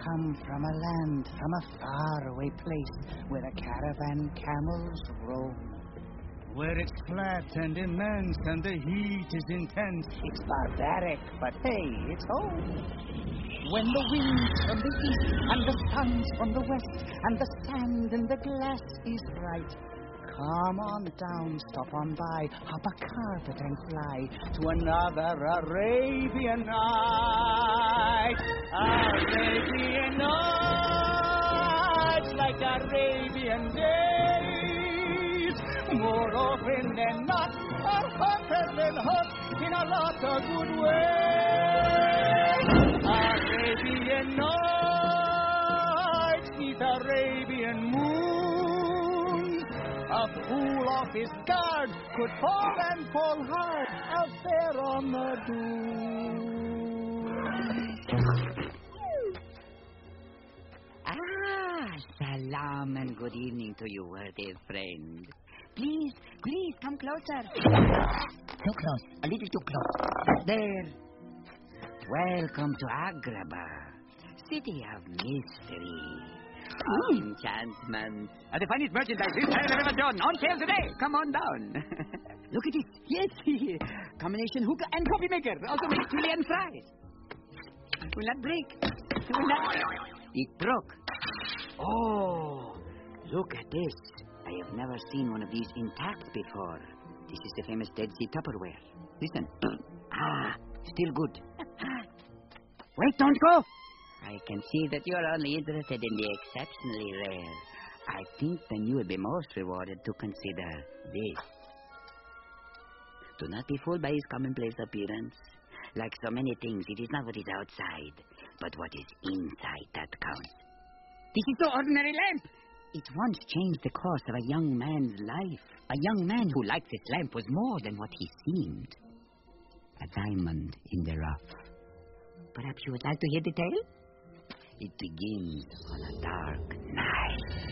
come from a land, from a faraway place, where the caravan camels roam. Where it's flat and immense and the heat is intense. It's barbaric, but hey, it's home. When the wind's from the east and the sun's from the west and the sand in the glass is bright, come on down, stop on by, hop a carpet and fly to another Arabian night. Arabian nights like Arabian days. More often than not, are hotter than hot in a lot of good ways. Arabian nights neath Arabian moon. A fool off his guard could fall and fall hard out there on the dune. Salam and good evening to you, worthy friend. Please, come closer. Too close, a little too close. There. Welcome to Agrabah, city of mystery, of enchantment. The finest merchandise this side have ever done. On sale today. Come on down. Look at it. Yes. Combination hookah and coffee maker. Also make chili and fries. Will not break. It broke. Oh, look at this. I have never seen one of these intact before. This is the famous Dead Sea Tupperware. Listen. Still good. Wait, don't go. I can see that you are only interested in the exceptionally rare. I think then you would be most rewarded to consider this. Do not be fooled by his commonplace appearance. Like so many things, it is not what is outside, but what is inside that counts. This is no ordinary lamp. It once changed the course of a young man's life. A young man who liked this lamp was more than what he seemed. A diamond in the rough. Perhaps you would like to hear the tale? It begins on a dark night,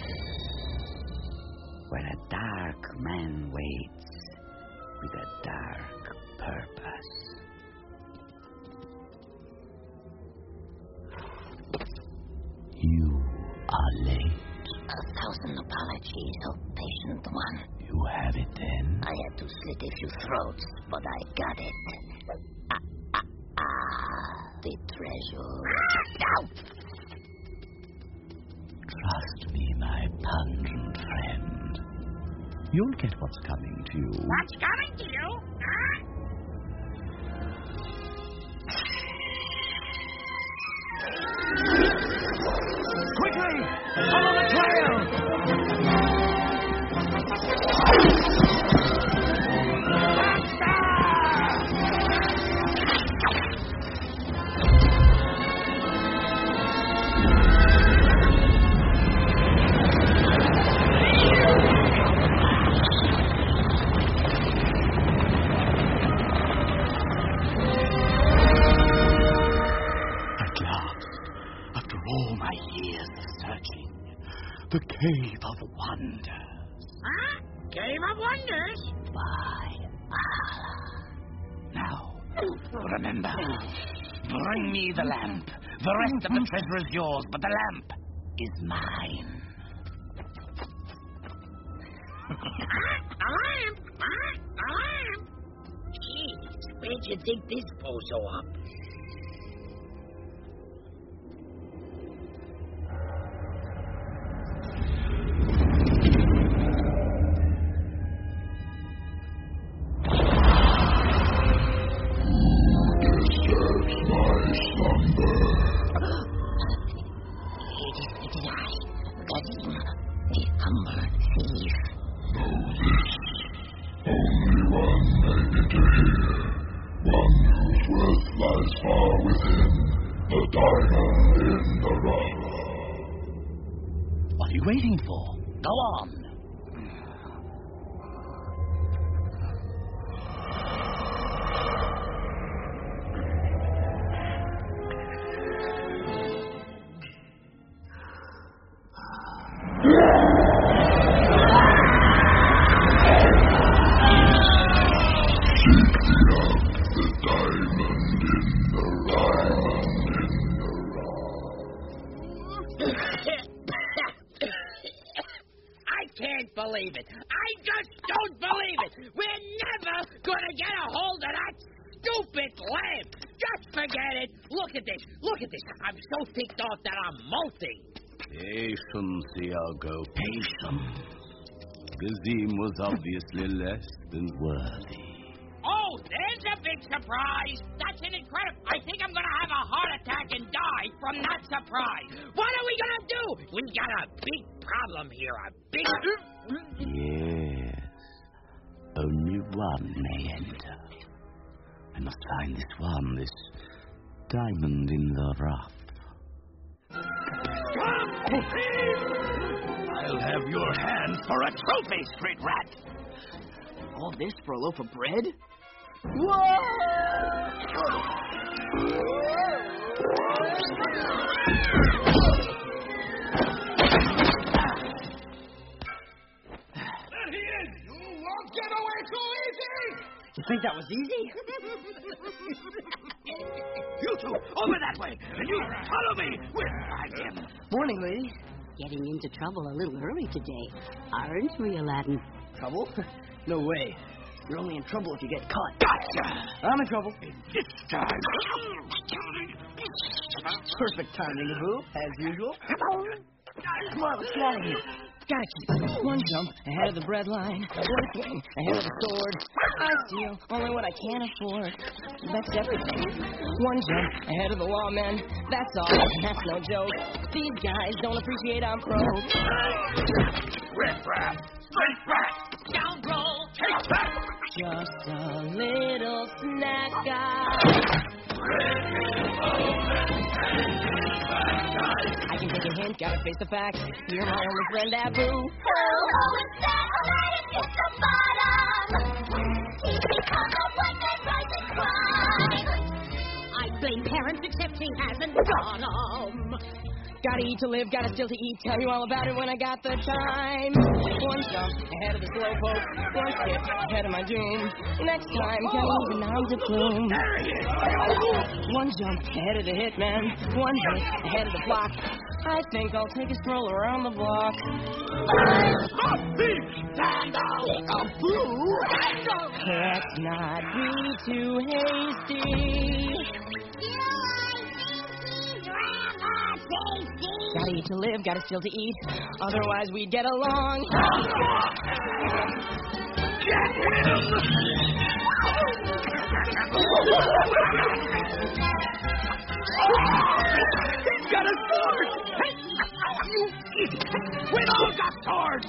where a dark man waits with a dark purpose. You are late. 1,000 apologies, oh patient one. You have it then? I had to slit a few throats, but I got it. The treasure. No! Trust me, my pungent friend. You'll get what's coming to you. What's coming to you? Quickly! Follow the trail! The Cave of Wonders. Huh? Cave of Wonders? By Allah. Now, remember, bring me the lamp. The rest of the treasure is yours, but the lamp is mine. A lamp? A lamp? Jeez, where'd you dig this bozo up? What are you waiting for? Go on. believe it. I just don't believe it. We're never gonna get a hold of that stupid lamp. Just forget it. Look at this. Look at this. I'm so ticked off that I'm molting. Patience, Iago, patience. Gazim was obviously less than worthy. Oh, there's a big surprise. That's an incredible. I think I'm going to have a heart attack and die from that surprise. What are we going to do? We got a big problem here. A big... Yes. Only one may enter. I must find this one, this diamond in the rough. I'll have your hand for a trophy, street rat. All this for a loaf of bread? There he is! You won't get away too easy! You think that was easy? You two, over that way, and you follow me. We'll find him. Morning, lady. Getting into trouble a little early today, aren't we, Aladdin? Trouble? No way. You're only in trouble if you get caught. Gotcha! I'm in trouble. This time. Perfect timing, Abu, as usual. Come on, let's get out of here. Gotta keep one jump ahead of the bread line, one swing ahead of the sword. I steal only what I can afford. That's everything. One jump ahead of the lawmen. That's all. That's no joke. These guys don't appreciate I'm pro. Rip rap! Straight back! Down roll. Take that! Just a little snack guy. I can take a hint, gotta face the facts. You're my only friend, Abu. Oh, instead, Aladdin hits the bottom. He's become a one-man rising crime. I blame parents, except he hasn't got 'em. Gotta eat to live, gotta still to eat. Tell you all about it when I got the time. One jump ahead of the slowpoke, one skip ahead of my doom. Next time, can't even I'm to plume. One jump ahead of the hitman, one hit ahead of the block. I think I'll take a stroll around the block. Stop thief! Stand out! Let's not be too hasty. Gotta eat to live, gotta still to eat. Otherwise, we'd get along. Get him! He's got a sword! Hey, you idiot! We all got swords!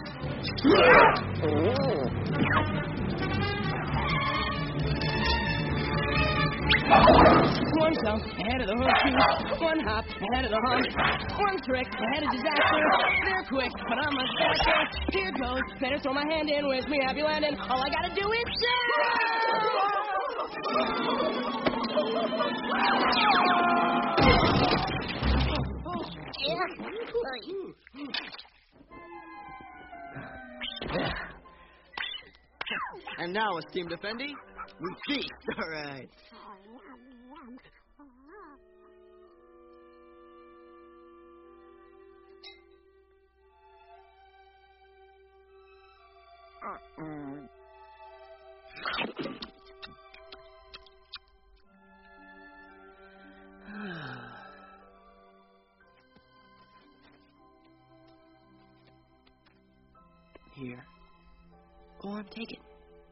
One jump ahead of the hook, one hop ahead of the hump, one trick ahead of disaster. They're quick, but I'm a faster. Here goes, better throw my hand in. Wish me happy landing. All I gotta do is And now, esteemed Effendi, we feast. All right. Here. Go on, take it.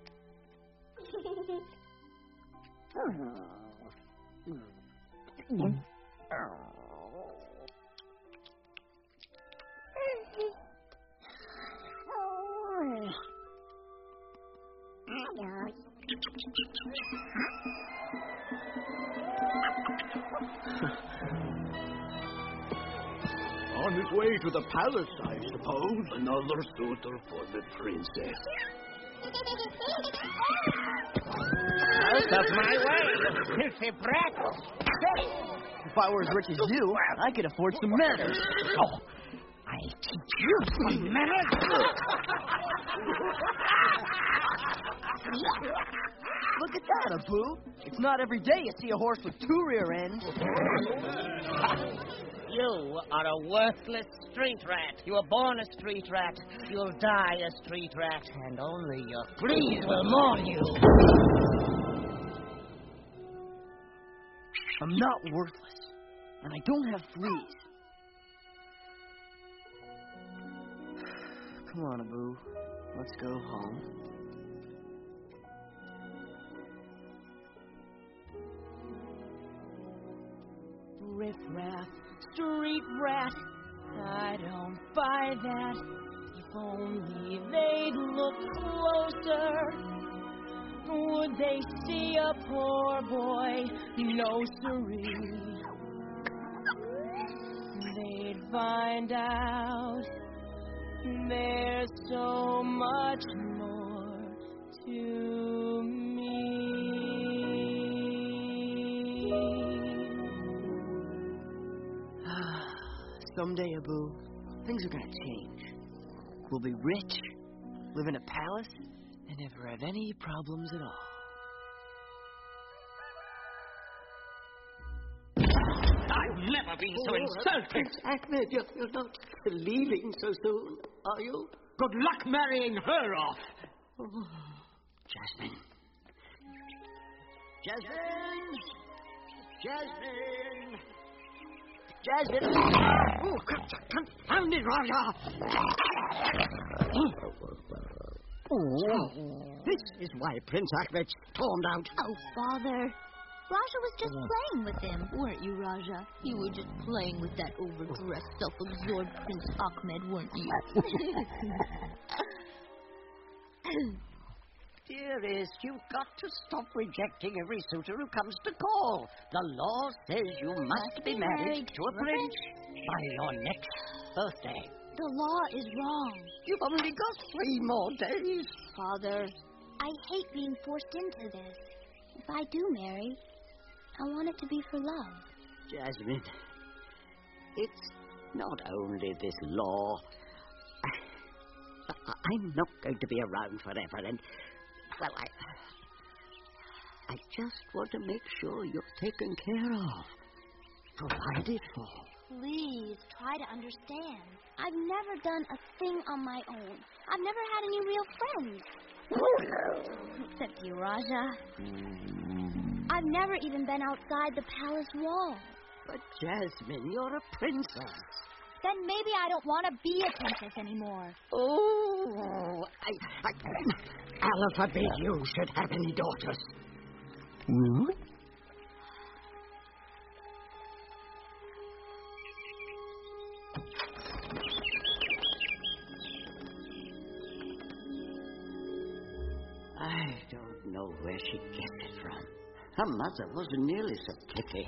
On his way to the palace, I suppose. Another suitor for the princess. Out of my way, filthy brat. If I were as rich as you, I could afford some manners. Oh, I'll teach you some manners. Look at that, Abu. It's not every day you see a horse with two rear ends. You are a worthless street rat. You were born a street rat. You'll die a street rat. And only your fleas will mourn you. I'm not worthless. And I don't have fleas. Come on, Abu. Let's go home. Riff-raff, street rat. I don't buy that. If only they'd look closer, would they see a poor boy? No, siree. They'd find out there's so much more to me. Someday, Abu, things are gonna change. We'll be rich, live in a palace, and never have any problems at all. I've never been so insulted. Ahmed, you're not leaving so soon, are you? Good luck marrying her off. Oh. Jasmine. Jasmine! Jasmine! Jasmine! Oh, confound it, Raja! This is why Prince Ahmed stormed out. Oh, Father. Raja was just playing with him, weren't you, Raja? You were just playing with that overdressed, self-absorbed Prince Ahmed, weren't you? Dearest, you've got to stop rejecting every suitor who comes to call. The law says you must be married to a prince by your next birthday. The law is wrong. You've only got 3 more days. Father, I hate being forced into this. If I do marry, I want it to be for love. Jasmine, it's not only this law. I'm not going to be around forever, and, well, I just want to make sure you're taken care of, provided for. Please, try to understand. I've never done a thing on my own. I've never had any real friends. Except you, Raja. I've never even been outside the palace wall. But, Jasmine, you're a princess. Then maybe I don't want to be a princess anymore. Oh, Allah forbid you should have any daughters. I don't know where she gets it from. Her mother wasn't nearly so picky.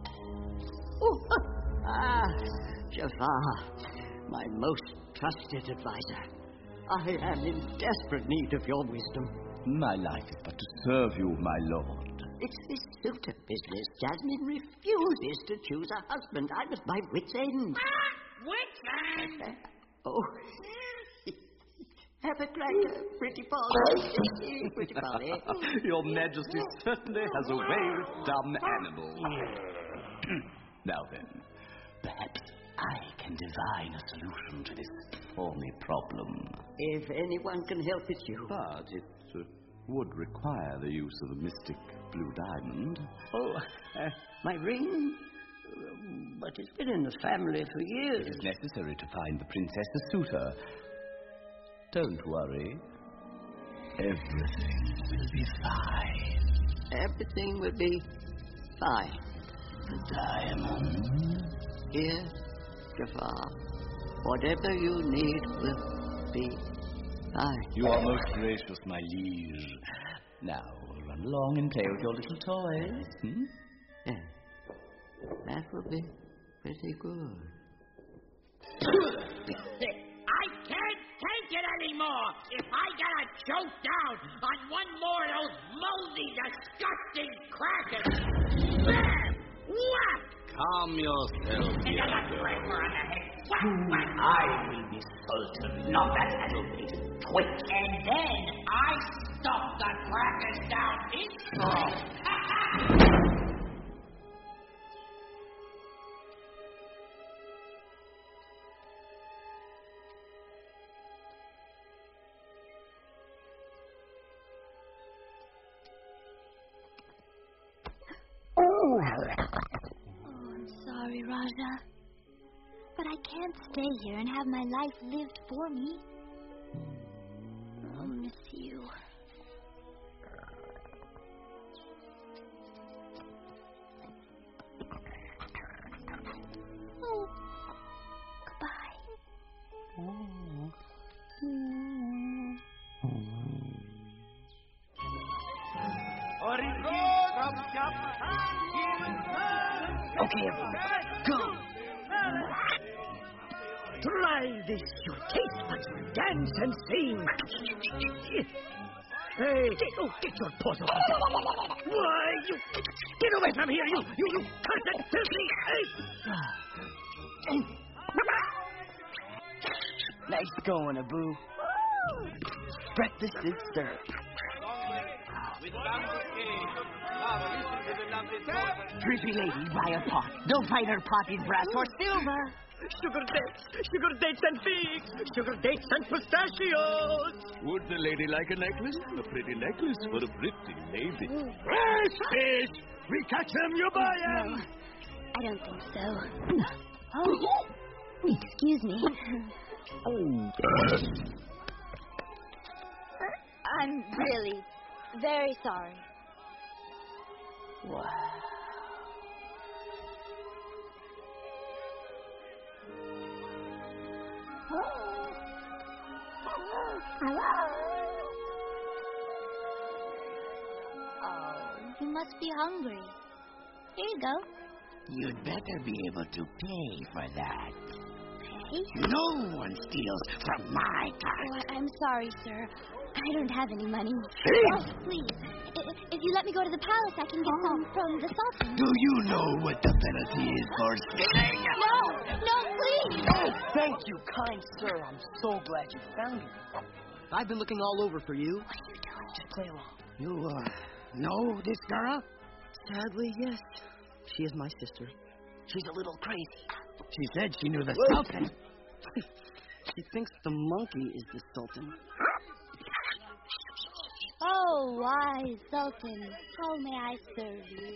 Jafar, my most trusted advisor. I am in desperate need of your wisdom. My life is but to serve you, my lord. It's this suitor business. Jasmine refuses to choose a husband. I'm at my wit's end. Wit's end? Oh. Have a cracker, pretty Polly. Pretty Polly. Your Majesty certainly has a way with dumb animals. Now then, perhaps I can divine a solution to this thorny problem. If anyone can help, it's you. But it would require the use of the mystic blue diamond. Oh, my ring? But it's been in the family for years. It is necessary to find the princess a suitor. Don't worry. Everything will be fine. Everything will be fine. The diamond? Here, Jafar. Whatever you need will be fine. You are most gracious, my liege. Now, run along and play with your little toys. Yeah. That will be pretty good. I can't take it anymore. If I gotta choke down on one more of those moldy, disgusting crackers. Bam! Whack! Calm yourself, And then a cracker on the head. Whack, whack. I will be sultan, not that addle-faced twit. And then I stuff the crackers down his throat. I'm sorry, Raja. But I can't stay here and have my life lived for me. I'll miss you. Oh, goodbye. Okay, everyone, go. Try this, your taste buds will dance and sing. Hey, get your paws off me. Why, you... Get away from here, you cursed, filthy ape! Nice going, Abu. Breakfast is served. Pretty lady, buy a pot. Don't find her pot in brass or silver. Sugar dates and figs, sugar dates and pistachios. Would the lady like a necklace? A pretty necklace for a pretty lady. Fresh fish! We catch them, you buy them! No, I don't think so. Oh, excuse me. I'm really very sorry. Wow. Oh, you must be hungry. Here you go. You'd better be able to pay for that. Hey? No one steals from my cart. Oh, I'm sorry, sir. I don't have any money. Oh, please. If you let me go to the palace, I can get some from the Sultan. Do you know what the penalty is for stealing? No, please. Oh, thank you, kind sir. I'm so glad you found me. I've been looking all over for you. What are you doing? Just play along. You, know this girl? Sadly, yes. She is my sister. She's a little crazy. She said she knew the Sultan. She thinks the monkey is the Sultan. Oh, wise Sultan, how may I serve you?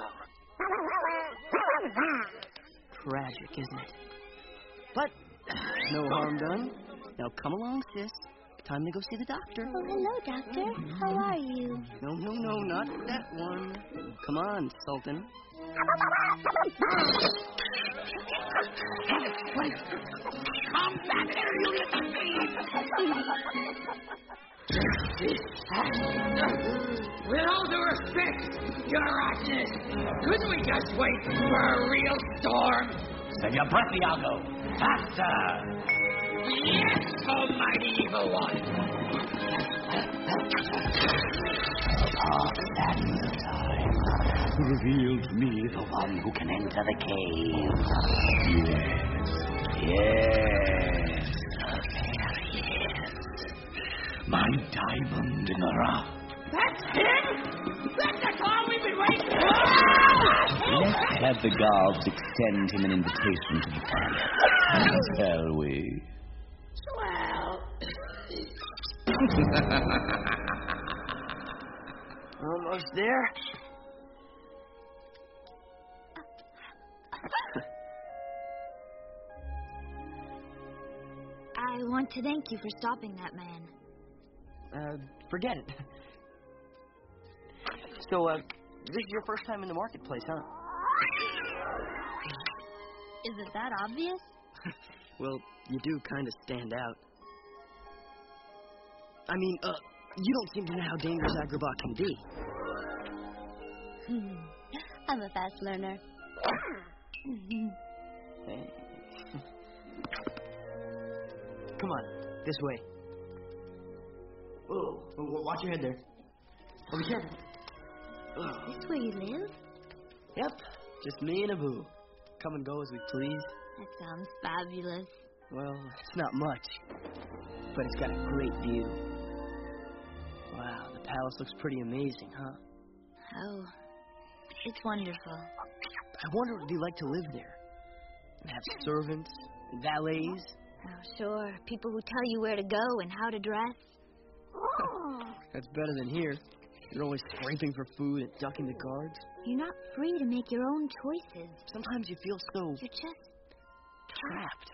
Tragic, isn't it? But no harm done. Now come along, sis. Time to go see the doctor. Oh, hello, doctor. How are you? No, not that one. Come on, Sultan. Come back here, you little thief! With all due respect, Your Highness, couldn't we just wait for a real storm? Save your breath, Iago. Faster! Yes, almighty evil one. Talk that time. Reveal to me the one who can enter the cave. Yes. There he is. My diamond in the rough. That's him? That's the clown we've been waiting for! Let's have the guards extend him an invitation to the palace. Shall we? Swell. Almost there. I want to thank you for stopping that man. Forget it. So, this is your first time in the marketplace, huh? Is it that obvious? Well, you do kind of stand out. I mean, you don't seem to know how dangerous Agrabah can be. I'm a fast learner. Hey. Come on, this way. Oh, watch your head there. Oh, be careful. Is this where you live? Yep, just me and Abu. Come and go as we please. That sounds fabulous. Well, it's not much, but it's got a great view. Wow, the palace looks pretty amazing, huh? Oh, it's wonderful. I wonder what it'd be like to live there. And have servants and valets. Oh, sure. People who tell you where to go and how to dress. That's better than here. You're always scraping for food and ducking the guards. You're not free to make your own choices. Sometimes you feel so You're just trapped.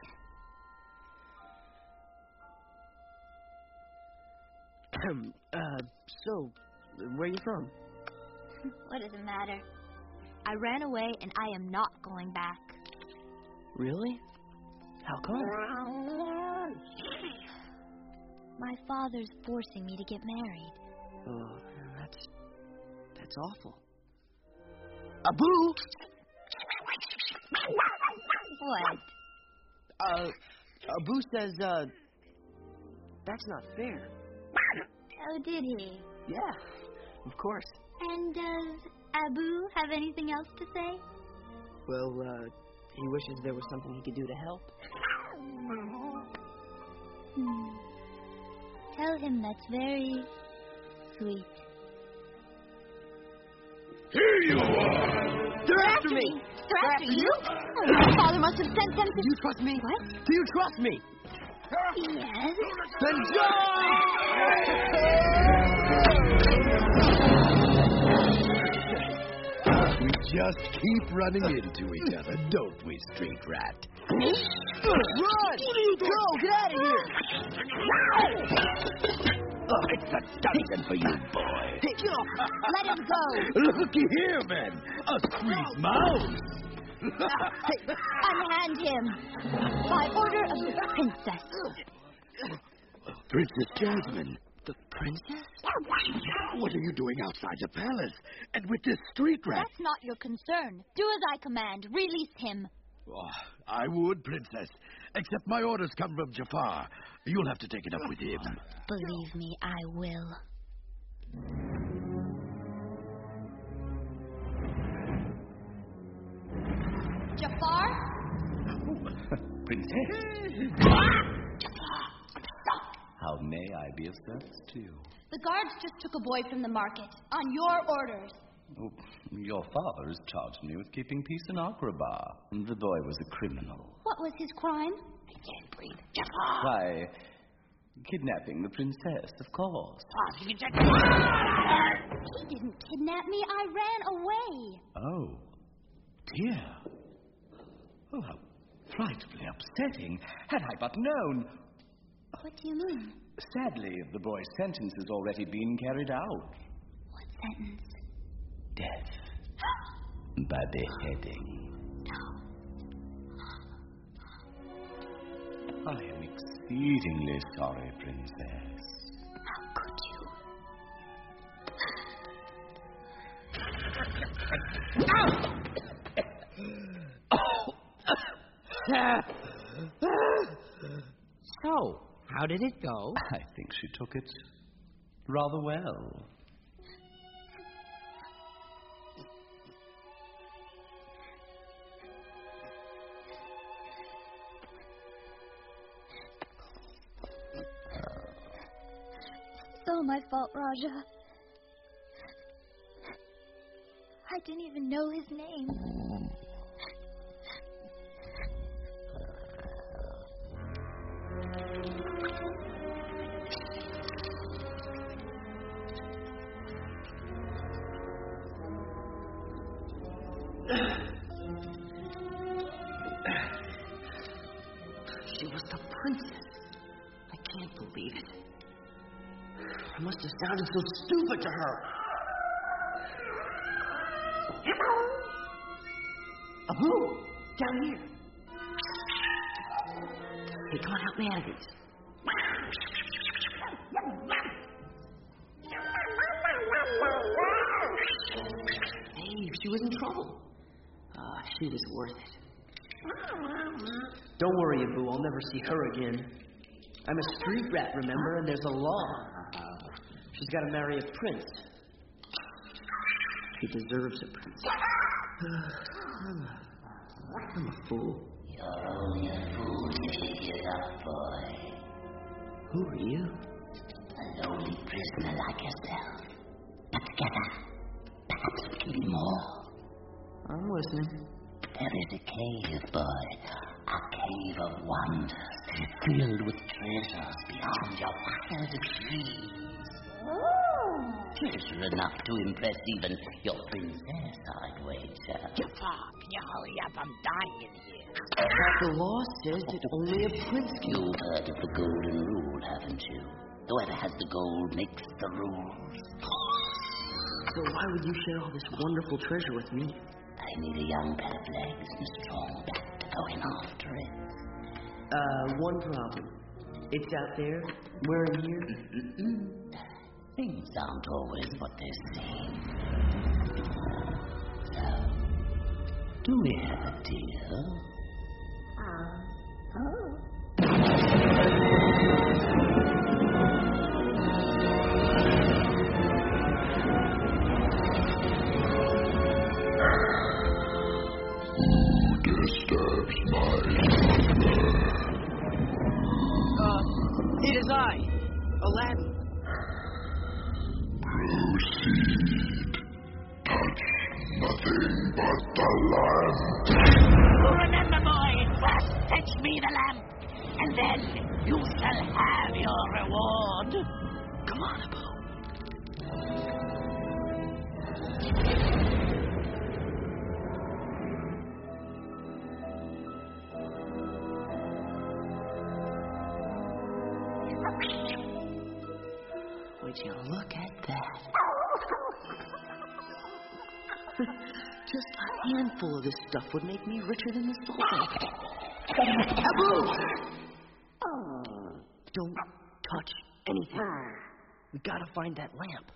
So, where are you from? What does it matter? I ran away and I am not going back. Really? How come? My father's forcing me to get married. Oh, that's awful. Abu! What? Abu says, that's not fair. Oh, did he? Yeah, of course. And does Abu have anything else to say? Well, he wishes there was something he could do to help. Tell him that's very sweet. Here you are! They're after me! They're after you? Oh, my father must have sent them to... Do you trust me? What? Do you trust me? Yes. Then We just keep running into each other, don't we, street rat? Run! Go! Get out of here! It's a dungeon for you, boy. Let him go. Looky here, then. A street mouse. Unhand him. By order of the princess. Princess Jasmine. The princess? What are you doing outside the palace? And with this street rat? That's not your concern. Do as I command. Release him. Oh, I would, Princess. Except my orders come from Jafar. You'll have to take it up with him. Believe me, I will. Jafar? Princess. How may I be of service to you? The guards just took a boy from the market. On your orders. Oh, your father has charged me with keeping peace in Agrabah. The boy was a criminal. What was his crime? I can't breathe. Jafar! Why, kidnapping the princess, of course. He He didn't kidnap me. I ran away. Oh, dear. Oh, how frightfully upsetting. Had I but known. What do you mean? Sadly, the boy's sentence has already been carried out. What sentence? Death. By beheading. I am exceedingly sorry, Princess. How could you? So, how did it go? I think she took it rather well. It's all my fault, Raja. I didn't even know his name. She was the princess. I can't believe it. I must have sounded so stupid to her. Abu, down here. Hey, come on, help me out of this. Hey, she was in trouble. She was worth it. Don't worry, Abu. I'll never see her again. I'm a street rat, remember? And there's a law. She's got to marry a prince. She deserves a prince. I'm a fool. You're only a fool if you give it up, boy. Who are you? A lonely prisoner like yourself. But together, perhaps we can be more. I'm listening. There is a cave, boy. A cave of wonders, filled with treasures beyond your wildest dreams. Oh, Treasure enough to impress even your princess, I'd wager. Jafar, can you hurry up? I'm dying in here. The law says that only a prince can... You've heard of the golden rule, haven't you? Whoever has the gold makes the rules. So why would you share all this wonderful treasure with me? I need a young pair of legs and a strong back to go in after it. One problem. It's out there, where I'm here. Things aren't always what they seem. So, do we have a deal? Disturbs my It is I, Aladdin. Proceed. Touch nothing but the lamp. Remember, boy, first fetch me the lamp, and then you shall have your reward. Come on, Abu. Would you look at that? Just a handful of this stuff would make me richer than the Sultan. Abu! Don't touch anything. We gotta find that lamp.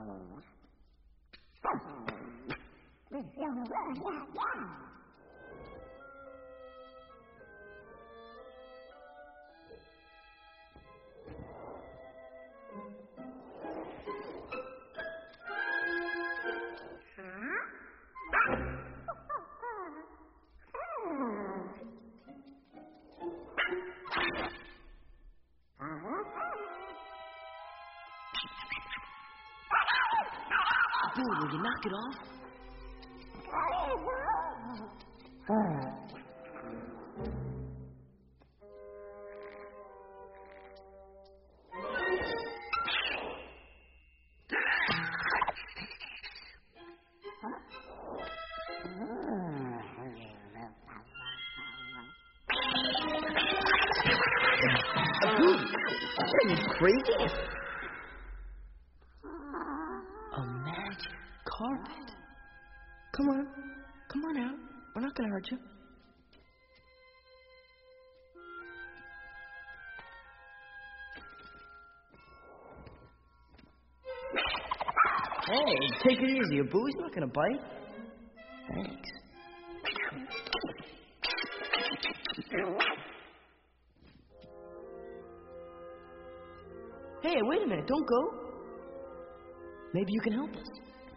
Abu, will you knock it off? Abu, are you crazy? A magic carpet. Come on out. We're not gonna hurt you. Hey, take it easy, Abu. He's not gonna bite. Thanks. Hey, wait a minute. Don't go. Maybe you can help us.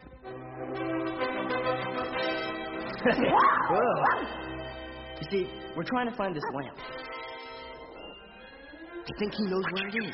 Whoa. You see, we're trying to find this lamp. I think he knows where it is.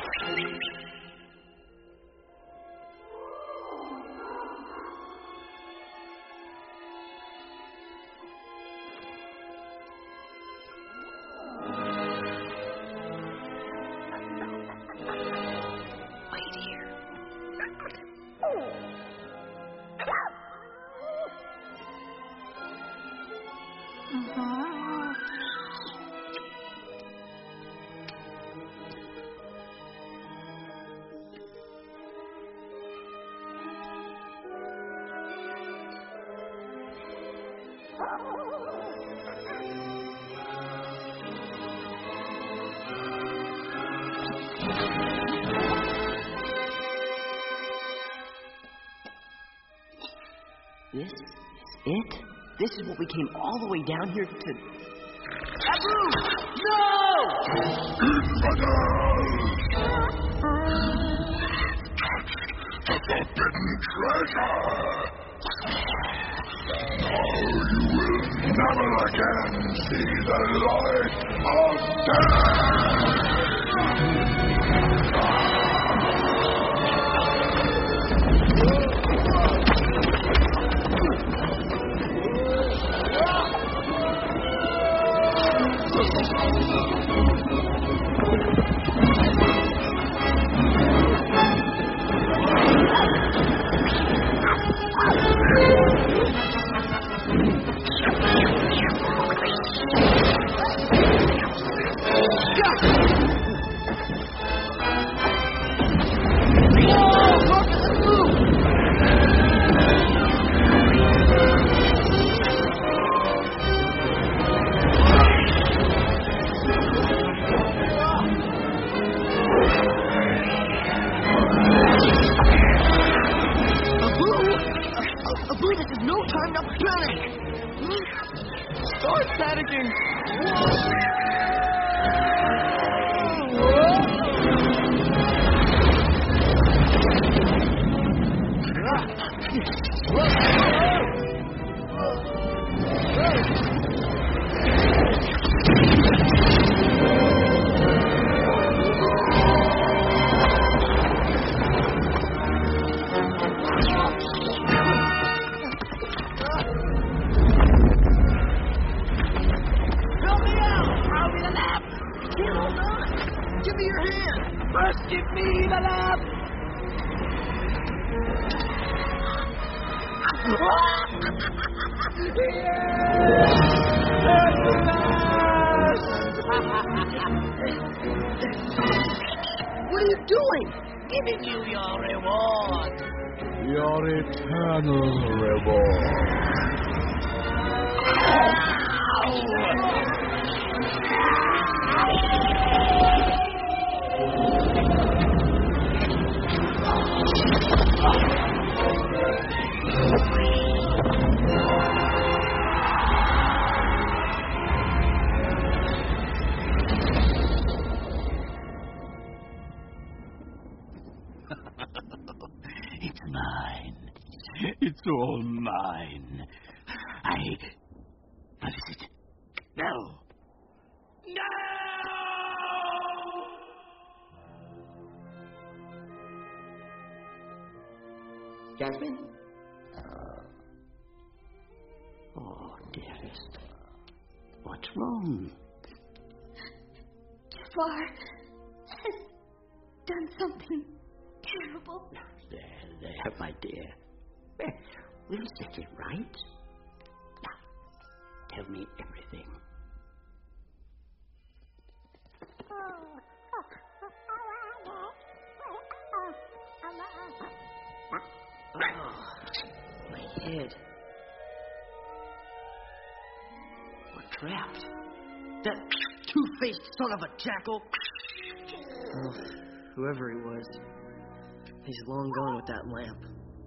This is it? This is what we came all the way down here to... Abu! No! The forbidden treasure! Now you will never again see the light of death! time to panic! Start panicking! Give me the lamp! What are you doing? Giving you your reward. Your eternal reward. It's mine. It's all mine. What is it? No. No! Jasmine? Oh, dearest. What's wrong? Jafar has done something terrible. There, my dear. We'll set it right. Now, tell me everything. My head. We're trapped. That two-faced son of a jackal. Oh, whoever he was, he's long gone with that lamp.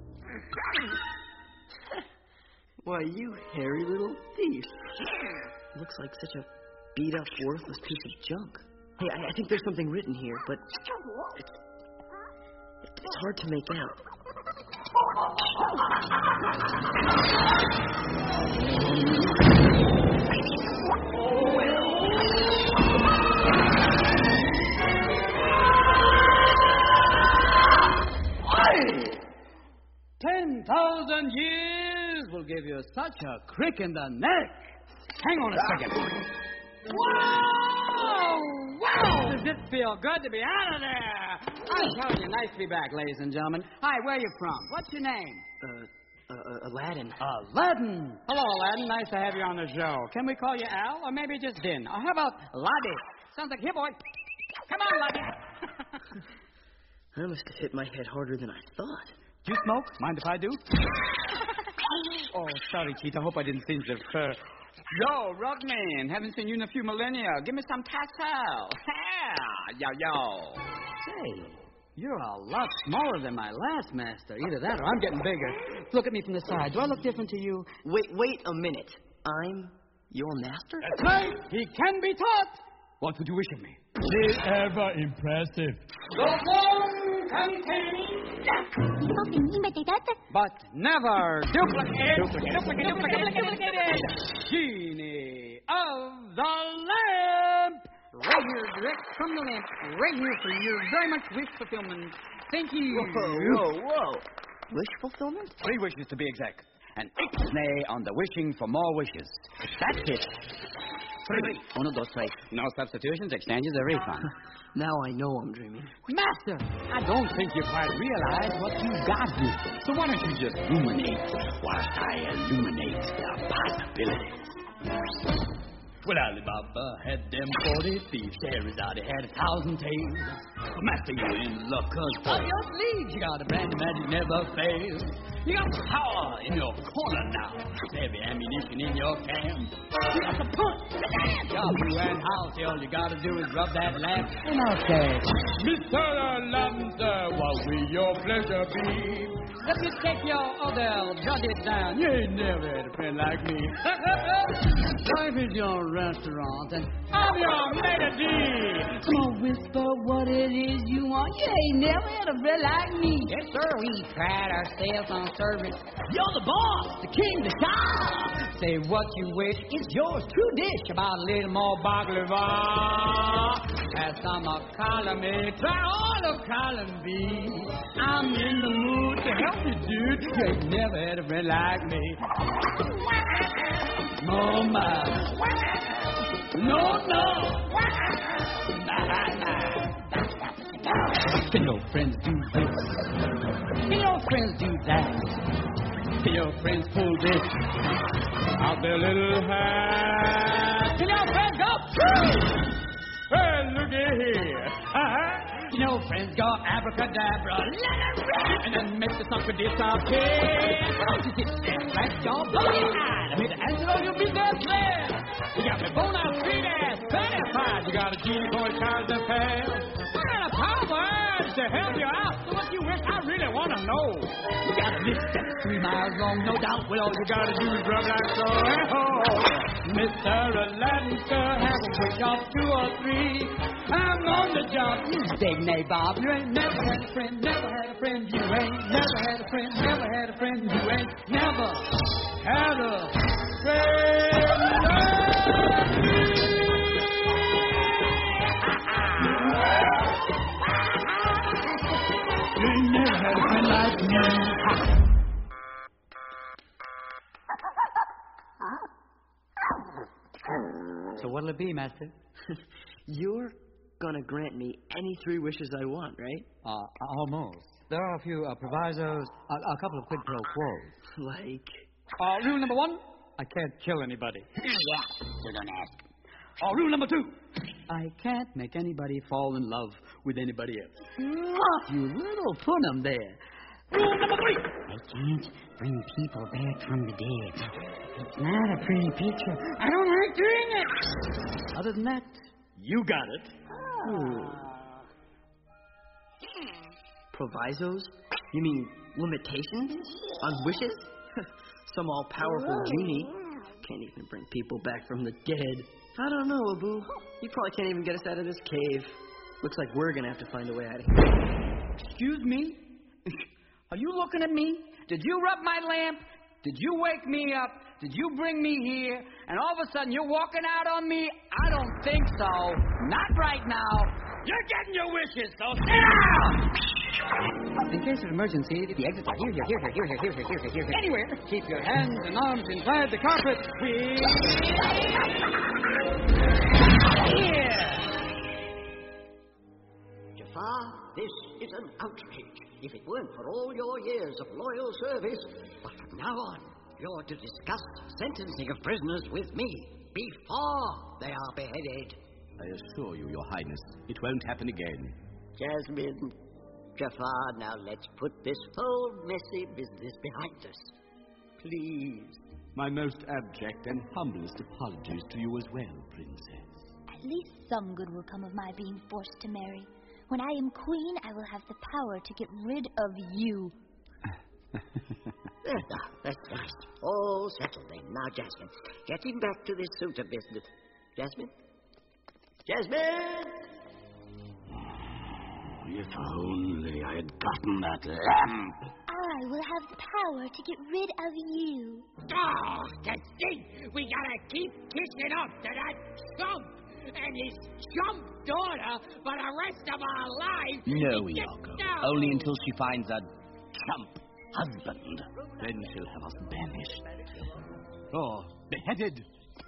Why, you hairy little thief. Looks like such a beat-up, worthless piece of junk. Hey, I think there's something written here, but it's hard to make out. 10,000 years will give you such a crick in the neck. Hang on a second. Wow! Wow! Does it feel good to be out of there? I'm telling you, nice to be back, ladies and gentlemen. Hi, where are you from? What's your name? Aladdin. Aladdin. Hello, Aladdin. Nice to have you on the show. Can we call you Al, or maybe just Din? Or how about Laddie? Sounds like, here, boy. Come on, Laddie. I must have hit my head harder than I thought. Do you smoke? Mind if I do? Oh, sorry, Chief. I hope I didn't singe the fur. Yo, Rodman. Haven't seen you in a few millennia. Give me some tassel. Yeah. Yo. Say, you're a lot smaller than my last master. Either that or I'm getting bigger. Look at me from the side. Do I look different to you? Wait a minute. I'm your master? That's right. He can be taught. What would you wish of me? Be ever impressive. But never duplicated. Genie of the lamp. Right here, direct from the lamp. Right here for your very much wish fulfillment. Thank you. Whoa. Wish fulfillment? 3 wishes to be exact. An ixnay on the wishing for more wishes. That's it. 3. 1, 2, 3. No substitutions, exchanges, or refund. Now I know I'm dreaming. Master, I don't think you quite realize what you got here. So why don't you just ruminate whilst I illuminate the possibilities? Well, Ali Baba had them 40 thieves. Scheherazade had 1,000 tales. Master, you're in luck, cuz. Up your sleeves, you got a brand magic never fails. You got power in your corner now. Heavy ammunition in your camp. You got the punch, the dance. Yahoo and house, all you gotta do is rub that lamp. And I'll say, Mr. Lavender, what will your pleasure be? Let me take your order, jot it down. You ain't never had a friend like me. Life is your restaurant, and I'm your maitre d'. Come on, whisper what it is you want. You ain't never had a friend like me. Yes, sir, we pride ourselves on service. You're the boss, the king, the top. Say what you wish, it's yours to dish. About a little more baklava. Have some of column A, try all of column B. I'm in the mood to help you, dude. You ain't never had a friend like me. No, my. No. Can your friends do this? Can your friends do that? Can your friends pull this out their little hat? Can your friends go? Well, look at here. You know, friends go abracadabra, let it rip, and then make the sucker disappear. Don't you sit there, scratch your bloody eye. With the answer, you'll be there clear. You got me bone out, street ass, 35. You got a genie for a child to pay. I got a power to help you out. So what you wish, I really want to know. You got a list that's 3 miles long, no doubt. Well, all you got to do is rub like so. Mr. Aladdin, sir, have a wish of 2 or 3. I'm on the job. You big nay, Bob. You ain't never had a friend, never had a friend. You ain't never had a friend, never had a friend. You ain't never had a friend like me. You ain't never had a friend like me. So what'll it be, Master? You're gonna grant me any 3 wishes I want, right? Almost. There are a few provisos, a couple of quid pro quos. Like? Rule number 1, I can't kill anybody. Yeah, so don't ask. Rule number 2, I can't make anybody fall in love with anybody else. You little punum there. Rule number 3, I can't bring people back from the dead. It's not a pretty picture. I don't like doing it. Other than that, you got it. Provisos? You mean limitations on wishes? Some all-powerful genie can't even bring people back from the dead. I don't know, Abu. You probably can't even get us out of this cave. Looks like we're gonna have to find a way out of here. Excuse me? Are you looking at me? Did you rub my lamp? Did you wake me up? Did you bring me here? And all of a sudden you're walking out on me? I don't think so. Not right now. You're getting your wishes, so sit down! In case of emergency, the exits are here. Anywhere. Keep your hands and arms inside the carpet. Here. Jafar, this is an outrage. If it weren't for all your years of loyal service, but from now on, you're to discuss sentencing of prisoners with me before they are beheaded. I assure you, Your Highness, it won't happen again. Jasmine, Jafar, now let's put this whole messy business behind us. Please. My most abject and humblest apologies to you as well, Princess. At least some good will come of my being forced to marry. When I am queen, I will have the power to get rid of you. That's nice. All settled then. Now, Jasmine, getting back to this suitor business. Jasmine? Jasmine! If only I had gotten that lamp. I will have the power to get rid of you. Oh, to think we gotta keep kissing up to that chump and his chump daughter for the rest of our lives. No, Iago. Only until she finds a chump husband. Then she'll have us banished. Or beheaded.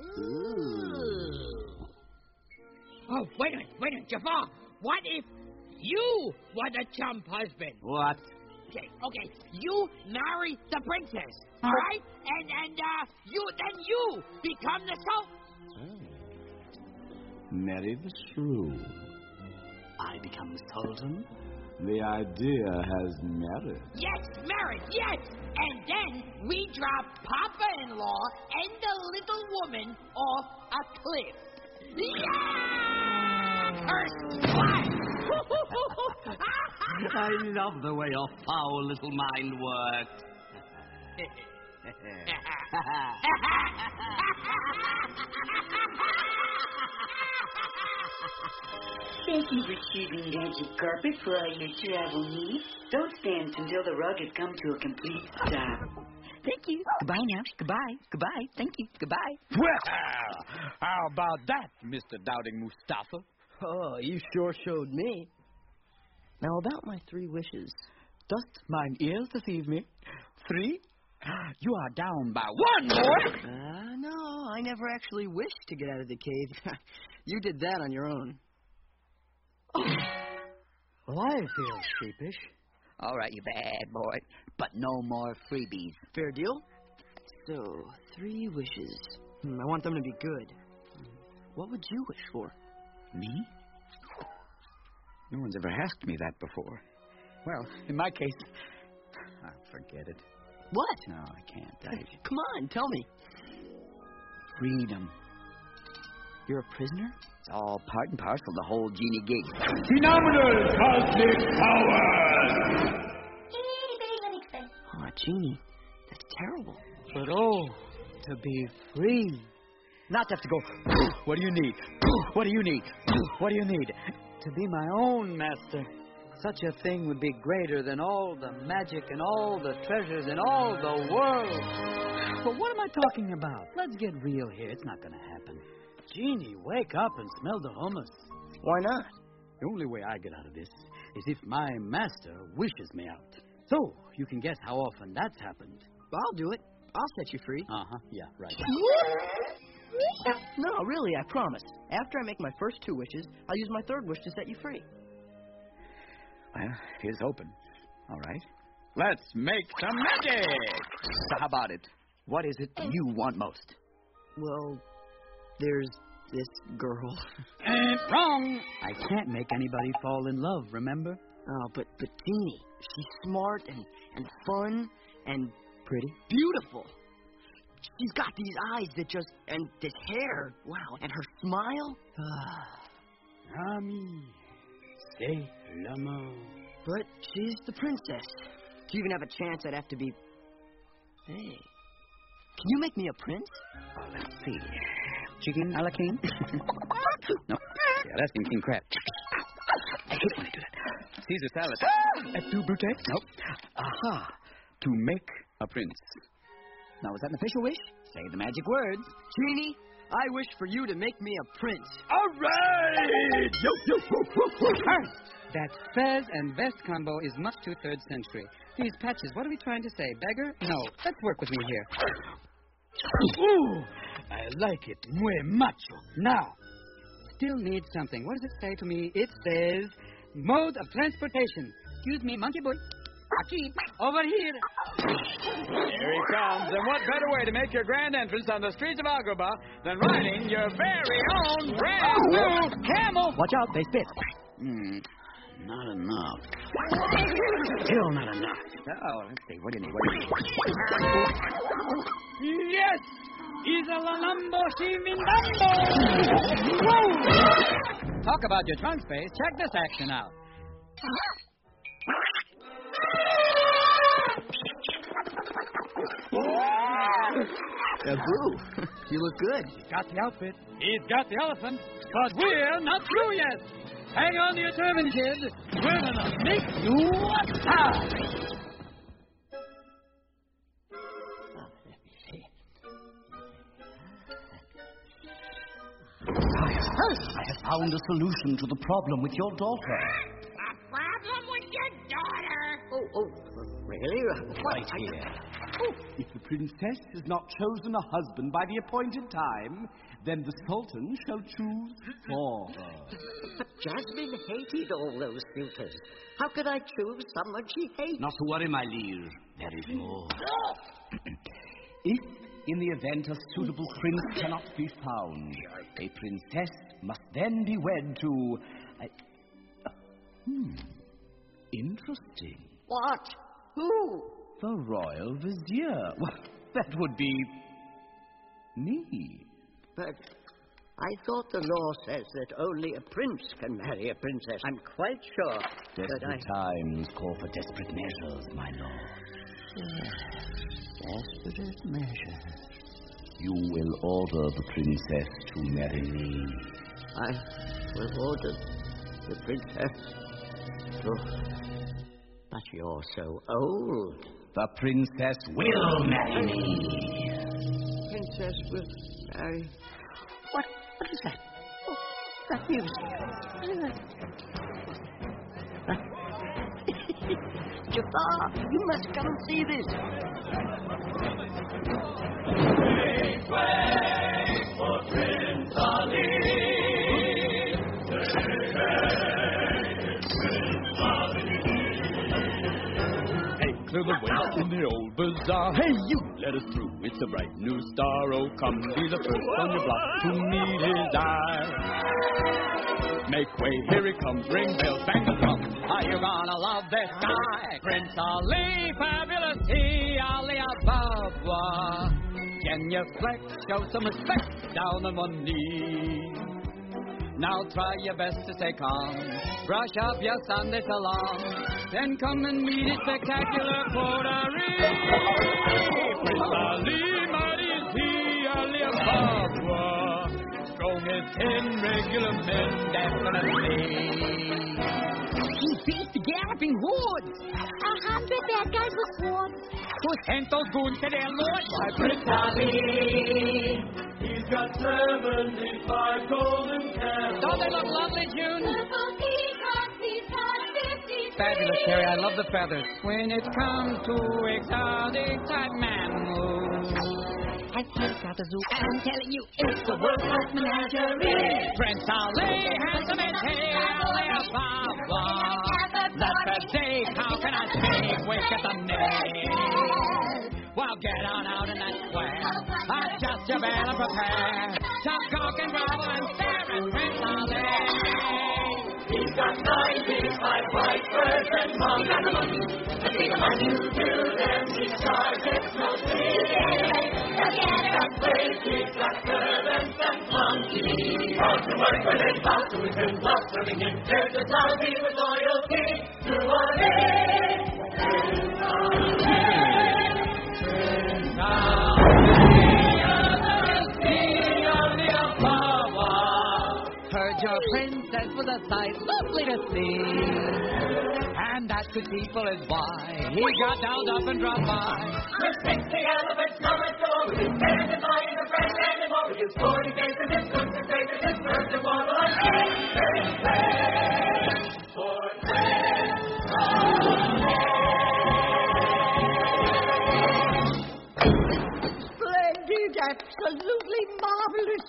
Ooh. Oh, wait a minute, Jafar. What if you were the chump husband? What? Okay, you marry the princess, all right? And you become the sultan. Marry the shrew. I become Sultan, the idea has merit. Yes, merit, yes! And then we drop Papa-in-law and the little woman off a cliff. Yeah! First class! I love the way your foul little mind works. Thank you for choosing Magic Carpet for all your travel needs. Don't stand until the rug has come to a complete stop. Thank you. Goodbye now. Goodbye. Goodbye. Thank you. Goodbye. Well, how about that, Mr. Doubting Mustafa? Oh, you sure showed me. Now, about my 3 wishes. Dost mine ears deceive me? 3? You are down by 1, boy! No, I never actually wished to get out of the cave. You did that on your own. Well, I feel sheepish. All right, you bad boy. But no more freebies. Fair deal? So, 3 wishes. I want them to be good. What would you wish for? Me? No one's ever asked me that before. Well, in my case, forget it. What? No, I can't. Come on, tell me. Freedom. You're a prisoner? It's all part and parcel of the whole genie gig. Phenomenal cosmic powers! Oh, genie. That's terrible. But to be free. Not to have to go, what do you need? What do you need? What do you need? To be my own master. Such a thing would be greater than all the magic and all the treasures in all the world. But what am I talking about? Let's get real here. It's not going to happen. Genie, wake up and smell the hummus. Why not? The only way I get out of this is if my master wishes me out. So, you can guess how often that's happened. I'll do it. I'll set you free. Yeah, right. No, really, I promise. After I make my first 2 wishes, I'll use my 3rd wish to set you free. Well, here's hoping. All right. Let's make some magic! So how about it? What is it you want most? Well, there's this girl. Wrong! I can't make anybody fall in love, remember? Oh, but Genie, she's smart and fun and pretty. Beautiful. She's got these eyes that just... and this hair. Wow. And her smile. Ami, c'est l'amour. But she's the princess. To even have a chance, I'd have to be... Hey. Can you make me a prince? Oh, let's see. Chicken a la king? No. Yeah, that's king crab. I hate when I do that. Caesar salad. Et tu brute? Nope. Aha. To make a prince. Now, is that an official wish? Say the magic words. Genie, I wish for you to make me a prince. All right! Yo, yo, woo, woo, woo. That fez and vest combo is much too 3rd century. These patches, what are we trying to say? Beggar? No. Let's work with me here. Ooh, I like it. Muy macho. Now, still need something. What does it say to me? It says, mode of transportation. Excuse me, monkey boy. Aki, over here. Here he comes. And what better way to make your grand entrance on the streets of Agrabah than riding your very own brand new camel? Watch out, they spit. Not enough. Still not enough. Oh, let's see. What do you need? Yes! Isla Lambo Shimindambo! Talk about your trunk space. Check this action out. Boo, you look good. He's got the outfit. He's got the elephant. But we're not through yet. Hang on to your turban, kid. We're gonna make you a star. I have found a solution to the problem with your daughter. A problem with your daughter? Oh, really? Right here. If the princess has not chosen a husband by the appointed time, then the sultan shall choose for her. But Jasmine hated all those suitors. How could I choose someone she hates? Not to worry, my liege. There is more. If, in the event a suitable prince cannot be found, a princess must then be wed to a Interesting. What? Who? The Royal Vizier. Well, that would be... me. But I thought the law says that only a prince can marry a princess. I'm quite sure Desperate times call for desperate measures, my lord. Desperate measures. You will order the princess to marry me. I will order the princess to... But you're so old. The princess will marry me. Princess will marry... What is that? Oh, that music. Jafar, you must come and see this. Make way for Prince Ali. Clear the way in the old bazaar. Hey, you, let us through. It's a bright new star. Oh, come be the first on your block to meet his eye. Make way, here he comes. Ring bells, bang the drum. Are you gonna love this guy? Prince Ali, fabulous he, Ali Ababa. Can you flex, show some respect down on one knee? Now try your best to stay calm. Brush up your Sunday salon. Then come and meet his spectacular coterie. Prince Ali, mighty is he, Ali Ababa. Strong as 10 regular men, definitely. He beat the galloping hordes. 100 bad guys with swords. Who sent those goons to their lord? Why, Prince Ali, he's got 75 golden candles. Don't they look lovely, June? Fabulous, Terry. I love the feathers. When it comes to exotic type mammals. I've just got the zoo. I'm telling you, it's the world-class menagerie. Prince Ali, handsome as Ali Ababa. That's a day, how can I speak? Wake at the name. Well, get on out in that square. Adjust your bell and prepare. Chop, cock, and grovel and stare at Prince Ali. He's got 95 white birds and monkeys. And the monkeys, the big monkeys do them. He's charged no sleep. He's got slaves, he's got servants and monkeys. All to work with his boss, who is in love, serving him. There's a loyalty with loyalty to Ali. Prince Heard your princess was a sight lovely to see, and that good people is why he got down up and dropped by. With 60 elephants, coming through, with his hands and body, the French animal, with his 40 faces, his boots and faces, his birds and waddle, and for Splendid, absolutely marvelous.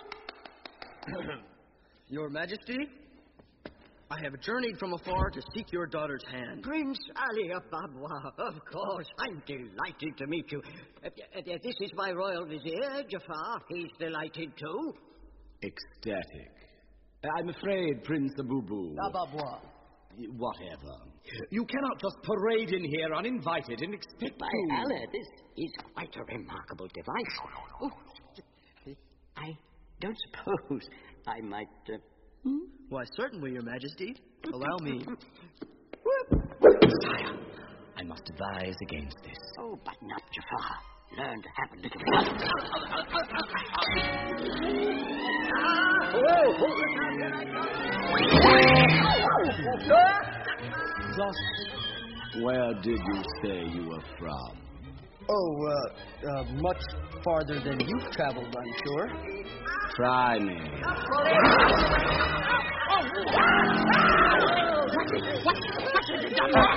Your Majesty, I have journeyed from afar to seek your daughter's hand. Prince Ali Ababa, of course. I'm delighted to meet you. This is my royal vizier, Jafar. He's delighted too. Ecstatic. I'm afraid, Prince Abubu. Ababa. Whatever. You cannot just parade in here uninvited and expect By Allah, this is quite a remarkable device. Oh, I don't suppose I might... Why, certainly, Your Majesty. Allow me. Sire, I must advise against this. Oh, but not Jafar. Learn to have a little fun. Just where did you say you were from? Oh, much farther than you've traveled, I'm sure. Try me. What have you done wrong?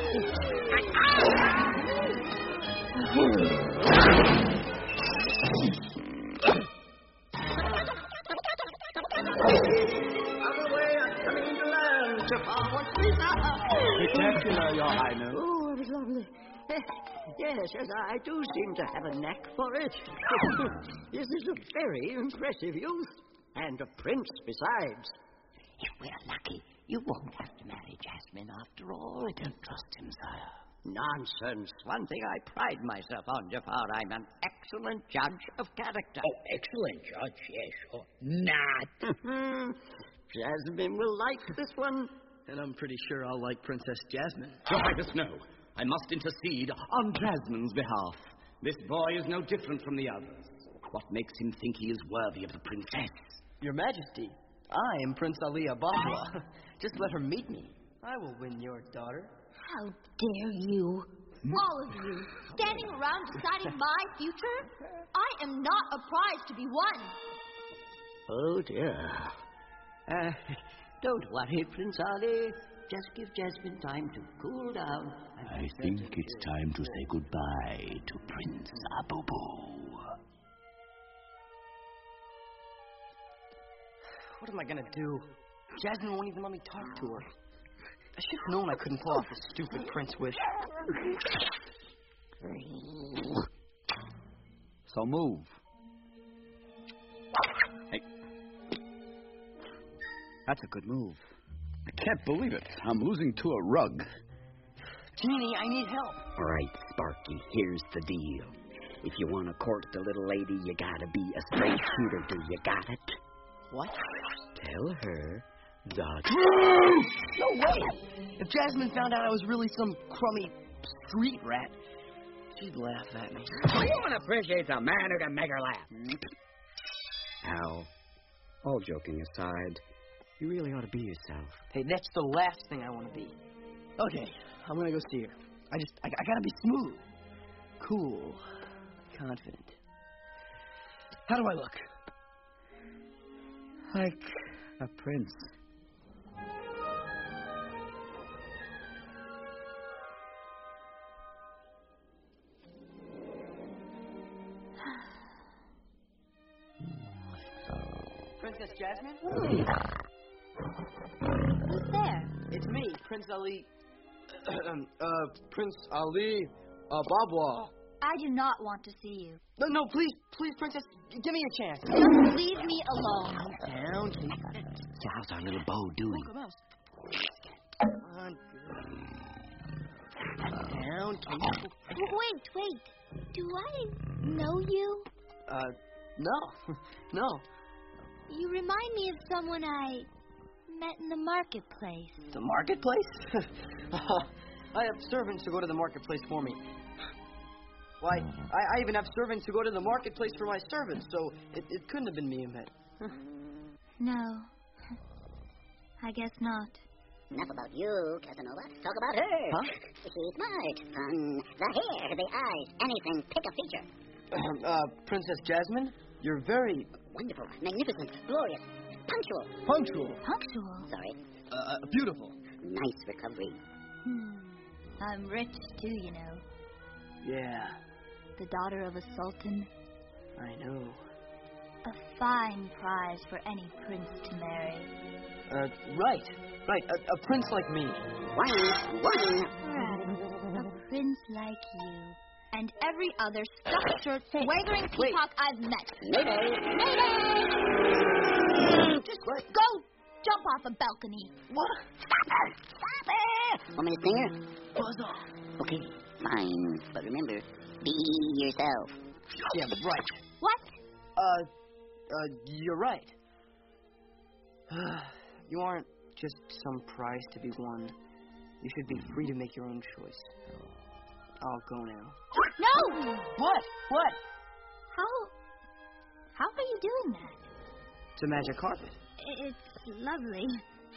Spectacular, Your Highness. Oh, it was lovely. Yes, I do seem to have a knack for it. This is a very impressive youth. And a prince besides. If we're lucky, You won't have to marry Jasmine after all. I don't trust him, sire. Nonsense. One thing I pride myself on, Jafar. I'm an excellent judge of character. Oh, excellent judge, yes, sure. Not. Jasmine will like this one. And I'm pretty sure I'll like Princess Jasmine. Your Highness, no. I must intercede on Jasmine's behalf. This boy is no different from the others. What makes him think he is worthy of the princess? Your Majesty, I am Prince Ali Ababwa. Just let her meet me. I will win your daughter. How dare you? All of you, standing around deciding my future? I am not a prize to be won. Oh, dear. Don't worry, Prince Ali. Just give Jasmine time to cool down. I think it's time to say goodbye to Prince Abubu. What am I gonna do? Jasmine won't even let me talk to her. I should have known I couldn't pull off this stupid prince wish. So move. Hey. That's a good move. I can't believe it. I'm losing to a rug. Genie, I need help. All right, Sparky, here's the deal. If you want to court the little lady, you gotta be a straight shooter. Do you got it? What? Tell her that... No way! If Jasmine found out I was really some crummy street rat, she'd laugh at me. Everyone appreciates a man who can make her laugh. Al, all joking aside, you really ought to be yourself. Hey, that's the last thing I want to be. Okay, I'm gonna go see her. I gotta be smooth, cool, confident. How do I look? Like a prince. Princess Jasmine? Who's there? It's me, Prince Ali. Prince Ali Ababwa. I do not want to see you. No, please, Princess, give me a chance. Just leave me alone. Down, So how's our little beau doing? Down, Wait. Do I know you? No. You remind me of someone I met in the marketplace. The marketplace? I have servants who go to the marketplace for me. Why, I even have servants who go to the marketplace for my servants, so it couldn't have been me you met. No. I guess not. Enough about you, Casanova. Talk about her. Huh? She's smart, fun, the hair, the eyes, anything. Pick a feature. Princess Jasmine, you're very... Wonderful, magnificent, glorious, punctual. Punctual? Sorry. Beautiful. Nice recovery. I'm rich, too, you know. Yeah. The daughter of a sultan. I know. A fine prize for any prince to marry. Right. A prince like me. One. Right. A prince like you. And every other stuffed shirt, swaggering peacock I've met. Mayday! Just go jump off a balcony. What? Stop her! Want me to sing her? Buzz off. Okay, fine. But remember, be yourself. Yeah, right. What? You're right. You aren't just some prize to be won. You should be free to make your own choice. I'll go now. No! What? How are you doing that? It's a magic carpet. It's lovely.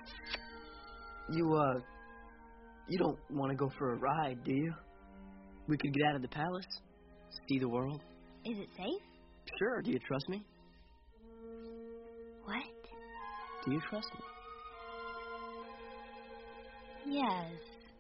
You don't want to go for a ride, do you? We could get out of the palace, see the world. Is it safe? Sure. Do you trust me? What? Do you trust me? Yes.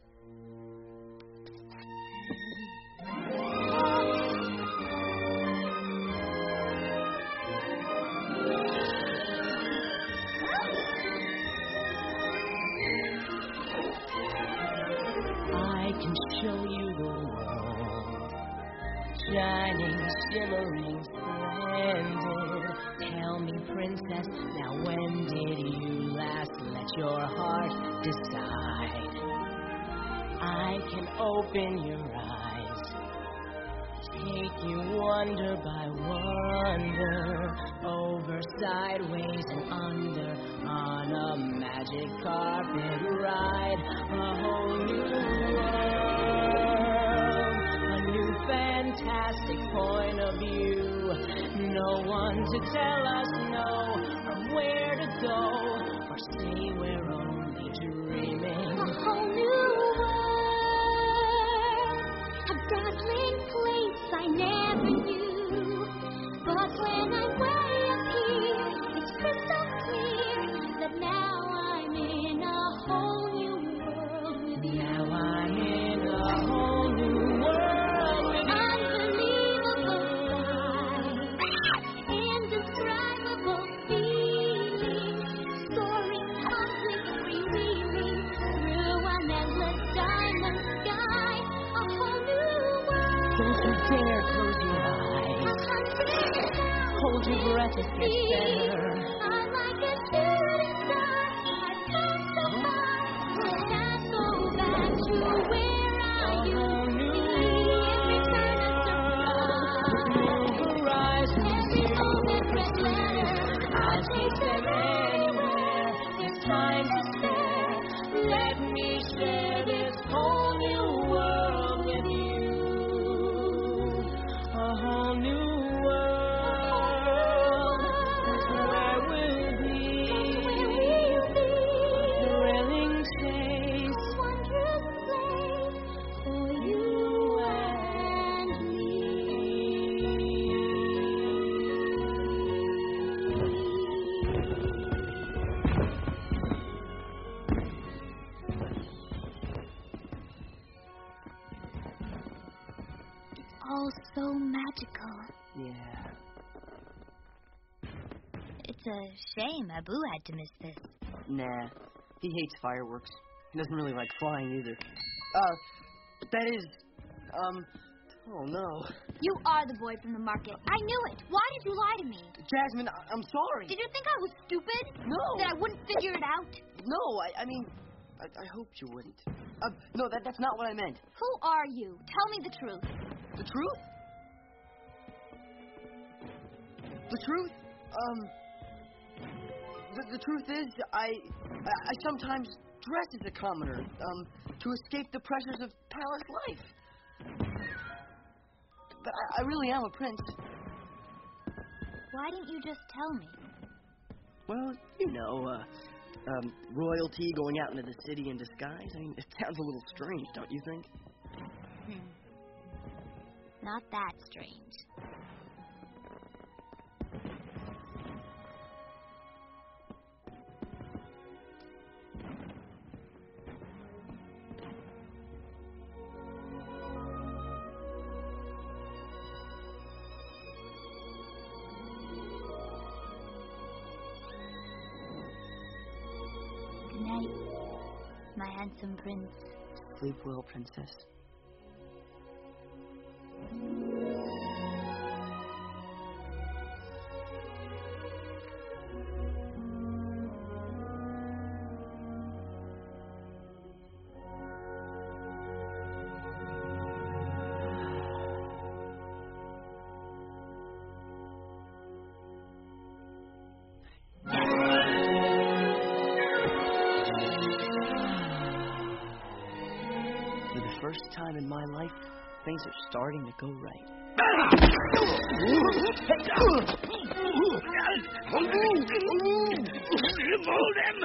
I can show you the world, shining, shimmering, splendid. Tell me, princess, now when did you last let your heart decide. I can open your eyes, take you wonder by wonder, over, sideways, and under, on a magic carpet ride. A whole new world, a new fantastic point of view. No one to tell us no, or where to go, or say we're only dreaming. A whole new world, a dazzling place I never knew. But when I'm way up here, it's crystal clear that now I'm in a whole new world with you. Now I'm in a whole new world with you. Indescribable feeling, soaring, cosmic, freewheeling through an endless diamond sky. A whole new world. Don't you dare close your eyes. Hold your breath as gets better. I'm like a shooting star. I've come so far. Can't go back to where I used to be. Every turn a surprise. Every moment red letter. I'll take them anywhere. There's time to spare. Let me share this whole new world with you. A whole new world. That's where we'll be. Thrilling chase. Wondrous place for you and all so magical. Yeah. It's a shame Abu had to miss this. Nah, he hates fireworks. He doesn't really like flying either. That is, oh no. You are the boy from the market. I knew it. Why did you lie to me? Jasmine, I'm sorry. Did you think I was stupid? No. That I wouldn't figure it out? No, I mean, I hoped you wouldn't. No, that's not what I meant. Who are you? Tell me the truth. The truth? The truth? The truth is, I sometimes dress as a commoner, to escape the pressures of palace life. But I really am a prince. Why didn't you just tell me? Well, you know, royalty going out into the city in disguise. I mean, it sounds a little strange, don't you think? Not that strange. Good night, my handsome prince. Sleep well, princess. For the first time in my life, things are starting to go right. Remove them!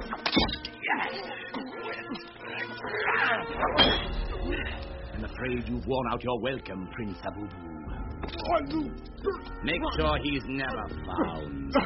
I'm afraid you've worn out your welcome, Prince Abubu. Make sure he's never found.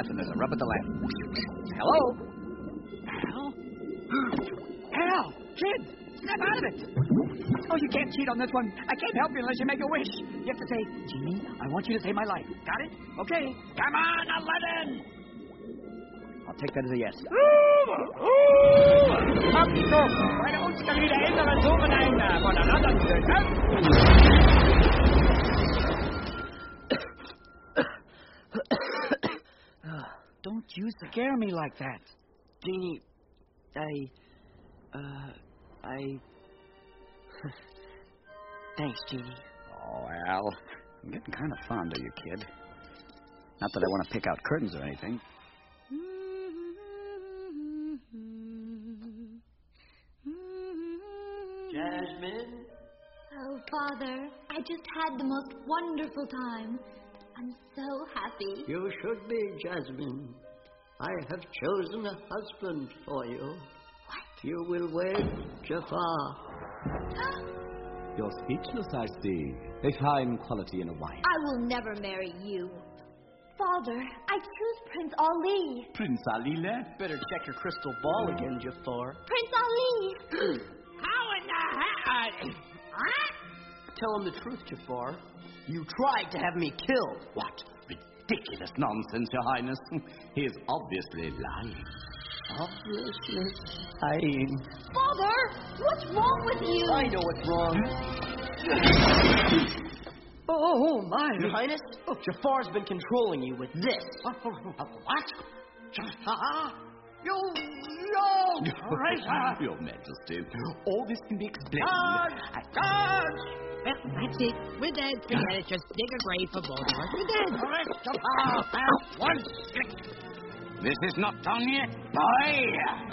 and there's a rub at the left. Hello? Al? Al! Kid! Snap out of it! Oh, you can't cheat on this one. I can't help you unless you make a wish. You have to say, Genie, I want you to save my life. Got it? Okay. Come on, Aladdin! I'll take that as a yes. Don't you scare me like that. Genie, Thanks, Genie. Oh, Al. I'm getting kind of fond of you, kid. Not that I want to pick out curtains or anything. Jasmine? Oh, Father, I just had the most wonderful time. I'm so happy. You should be, Jasmine. I have chosen a husband for you. What? You will wed Jafar. You're speechless, I see. A fine quality in a wife. I will never marry you. Father, I choose Prince Ali. Prince Ali left. Better check your crystal ball again, Jafar. Prince Ali! How in the heck? Huh? Tell him the truth, Jafar. You tried to have me killed. What ridiculous nonsense, Your Highness. He is obviously lying. Obviously lying. Father, what's wrong with you? I know what's wrong. Oh, my. Your Highness, Jafar's been controlling you with this. What? Jafar? Your Majesty, all this can be explained. Guards! That's it. We're dead. Forget it. Just dig a grave for both of us. We're dead. Jafar, one stick. This is not done yet, boy.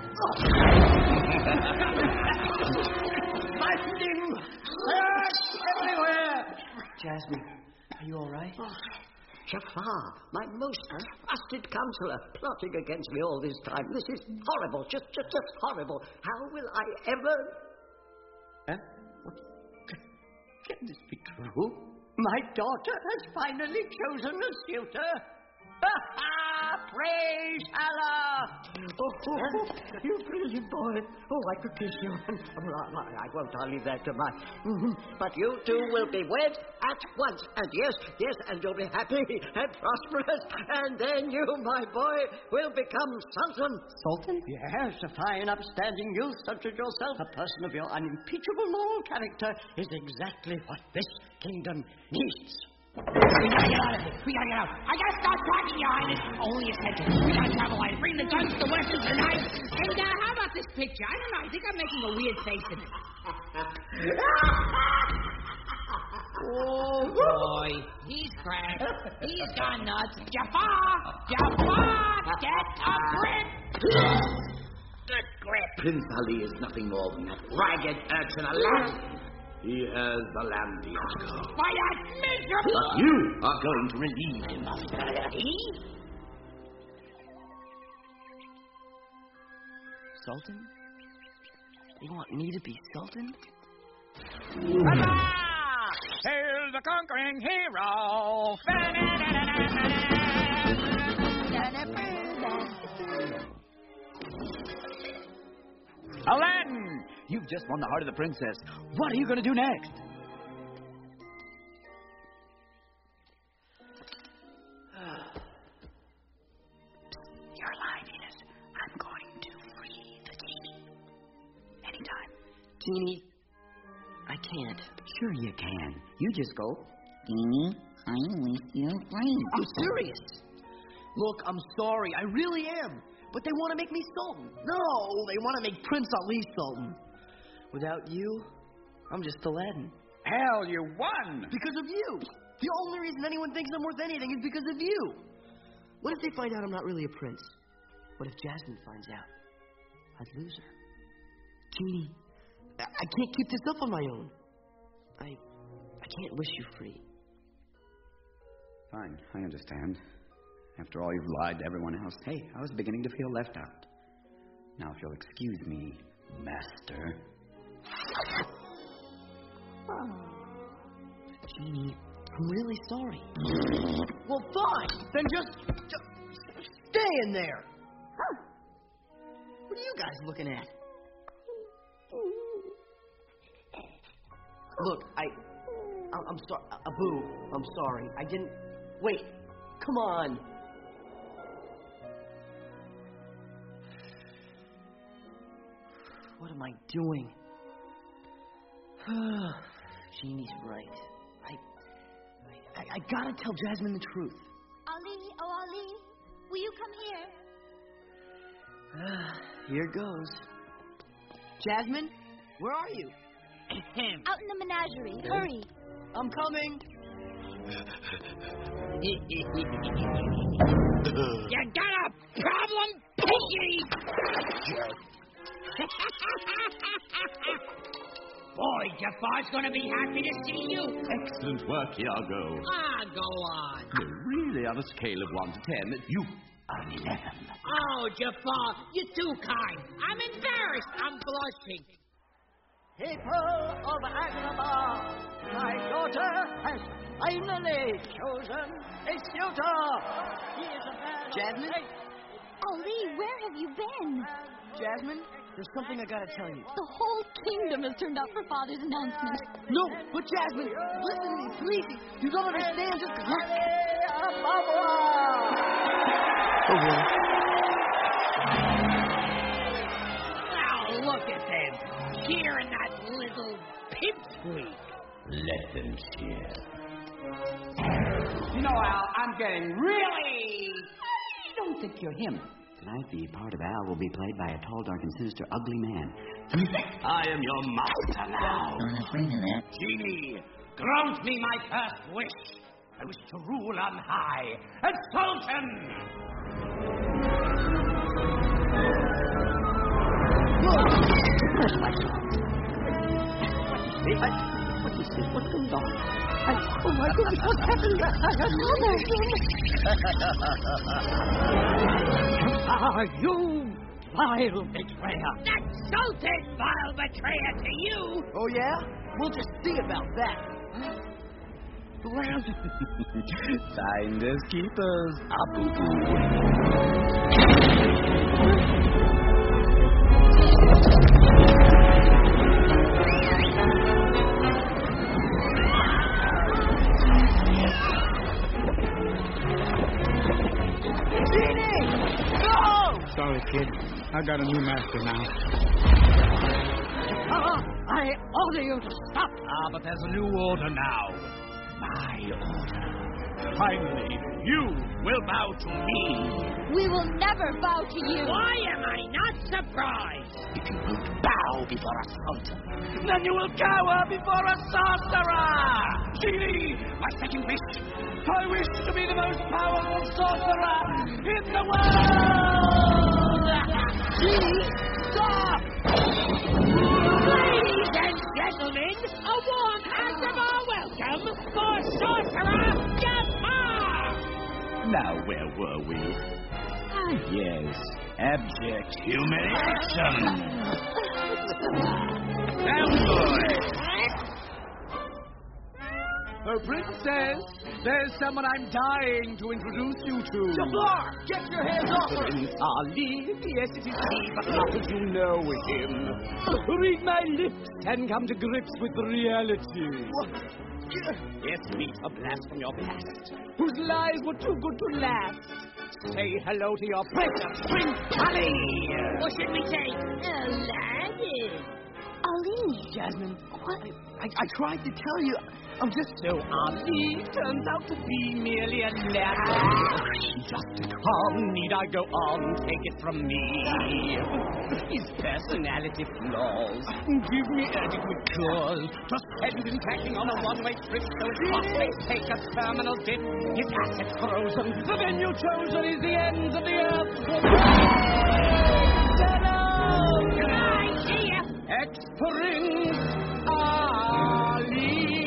Fighting! Search everywhere! Jasmine, are you all right? Jafar, my most trusted counselor, plotting against me all this time. This is horrible, just horrible. How will I ever... Huh? What? Can this be true? My daughter has finally chosen a suitor. Praise Allah! Oh, you brilliant boy. Oh, I could kiss you. I won't. I'll leave that to my... But you two will be wed at once. And yes, and you'll be happy and prosperous. And then you, my boy, will become Sultan. Sultan? Yes, a fine, upstanding youth such as yourself, a person of your unimpeachable moral character, is exactly what this kingdom needs. We gotta get out of here. We gotta get out. I gotta start tracking, Your Highness. Only a second. We gotta travel light. Bring the guns, the weapons, the knives. Hey, how about this picture? I don't know. I think I'm making a weird face in it. Oh, boy. He's cracked. He's gone nuts. Jafar! Get a grip! Good grip. Prince Ali is nothing more than that ragged urchin Aladdin. He has the land Iago. Why, that miserable... But you are going to relieve him of that. Sultan? You want me to be Sultan? Hail the conquering hero! Aladdin! You've just won the heart of the princess. What are you going to do next? Your line is, I'm going to free the genie. Anytime. Genie, I can't. Sure you can. You just go, Genie, I wish you free. I'm serious. Look, I'm sorry. I really am. But they want to make me Sultan. No, they want to make Prince Ali Sultan. Without you, I'm just Aladdin. Hell, you won! Because of you. The only reason anyone thinks I'm worth anything is because of you. What if they find out I'm not really a prince? What if Jasmine finds out? I'd lose her. Genie, I can't keep this up on my own. I can't wish you free. Fine, I understand. After all, you've lied to everyone else. Hey, I was beginning to feel left out. Now, if you'll excuse me, Master. Genie, I'm really sorry. Well, fine. Then just stay in there. What are you guys looking at? Look, I'm sorry, Abu. I'm sorry. I didn't. Wait. Come on. What am I doing? Jeannie's right. I gotta tell Jasmine the truth. Ali, oh Ali, will you come here? Here goes. Jasmine, where are you? Out in the menagerie. Hurry. I'm coming. You got a problem, piggy? Boy, Jafar's gonna be happy to see you. Excellent work, Iago. Go on. No, really, on a scale of 1 to 10, you are an 11. Oh, Jafar, you're too kind. I'm embarrassed. I'm blushing. People of Agrabah, my daughter has finally chosen a suitor. He is a man. Jasmine? Ali, where have you been? Jasmine, there's something I gotta tell you. The whole kingdom has turned out for Father's announcement. No, but Jasmine, listen to me, please. You don't understand. Just look. Now look at them, cheering that little pipsqueak. Let them cheer. You know, Al, I'm getting really... I don't think you're him. Tonight, the part of Al will be played by a tall, dark, and sinister, ugly man. I am your master now. I'm afraid of that. Genie, grant me my first wish. I wish to rule on high as Sultan. What is this? What's going on? Oh my goodness, what's happening? You vile betrayer. That's Sultan, vile betrayer to you. Oh, yeah? We'll just see about that. Finders keepers. Abu. Sorry, kid. I got a new master now. I order you to stop. But there's a new order now. My order. Finally, you will bow to me. We will never bow to you. Why am I not surprised? If you won't bow before a sultan, then you will cower before a sorcerer. Genie, my second wish. I wish to be the most powerful sorcerer in the world. Genie, stop! Ladies and gentlemen, a warm Agrabah welcome for Sorcerer Jafar! Now, where were we? Yes, abject humiliation. Oh, Princess, there's someone I'm dying to introduce you to. Jafar, get your hands off her! Prince Ali, yes, it is he, but how did you know him? Read my lips and come to grips with reality. Yes, meet a blast from your past, whose lies were too good to last. Say hello to your prince, Prince Ali! Or should we say, Aladdin? Ali! Jasmine, what? I tried to tell you. I'm just... So Ali turns out to be merely a lad. Just how need I go on? Take it from me. His personality flaws give me adequate cause to send him packing on a one-way trip so his prospects take a terminal dip. His assets frozen. The venue chosen is the ends of the earth. Good idea. Ex-Prince Ali.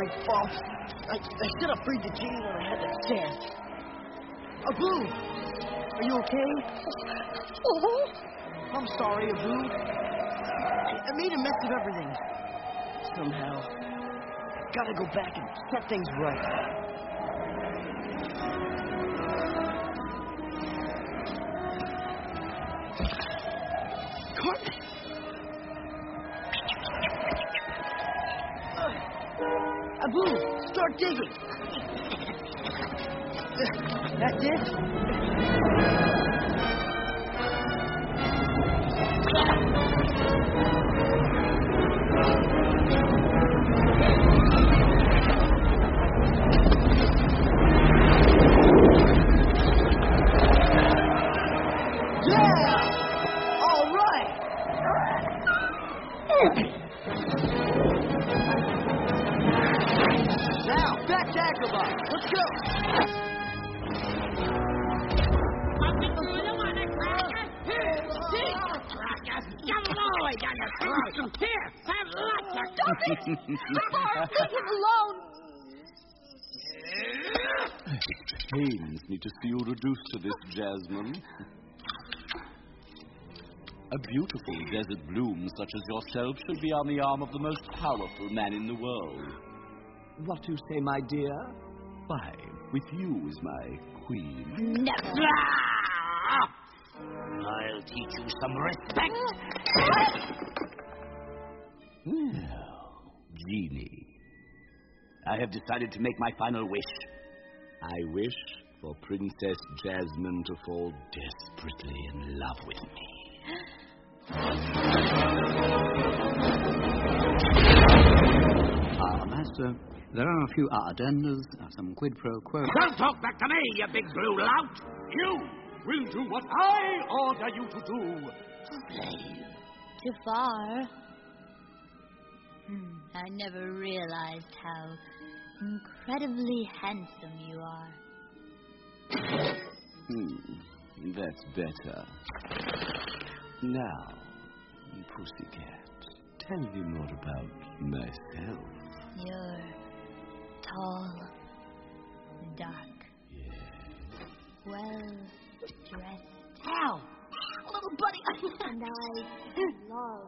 sorry, Boss. I should have freed the genie when I had the chance. Abu! Are you okay? I'm sorry, Abu. I made a mess of everything. Somehow. Gotta go back and set things right. Cartman! Abu, start digging. That's it? Yeah! All right! Now, back to Agrabah. Let's go. Come all the way down your throat. Here, have lots of... Stop it! Leave him alone! Pains me to see you reduced to this, Jasmine. A beautiful desert bloom such as yourself should be on the arm of the most powerful man in the world. What you say, my dear? Why, with you is my queen. Never. I'll teach you some respect. Well, Genie, I have decided to make my final wish. I wish for Princess Jasmine to fall desperately in love with me. Master, there are a few addendas, some quid pro quo. Don't talk back to me, you big blue lout! You will do what I order you to do. Jafar. I never realized how incredibly handsome you are. That's better. Now, Pussycat, tell me more about myself. You're tall, dark, well dressed. Ow! Little buddy! And I love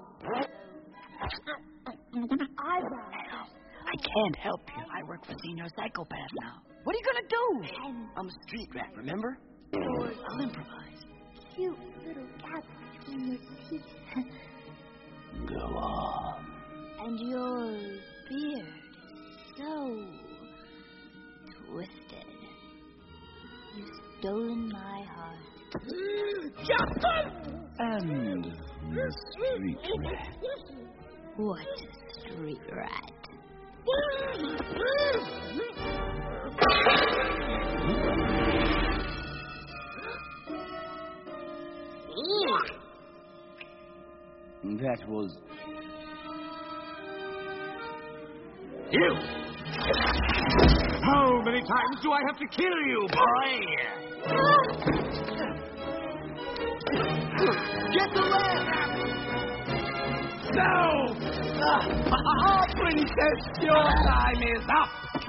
eyebrows. I can't help you. I work for Senior Psychopath now. What are you gonna do? I'm a street rat, remember? I'll improvise. Cute little gap between your teeth. Go on. And your beard is so twisted. You've stolen my heart. And the street rat. What street rat? That was... You! How many times do I have to kill you, boy? Get the lamp! No! Princess, your time is up!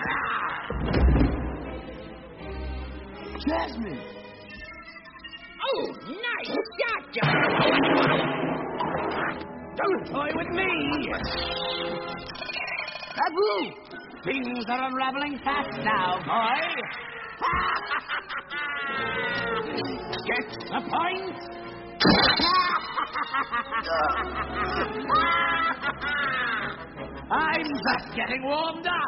Jasmine! Oh, nice shot, John! Don't toy with me! Abu! Things are unraveling fast now, boy. Get the point? I'm just getting warmed up.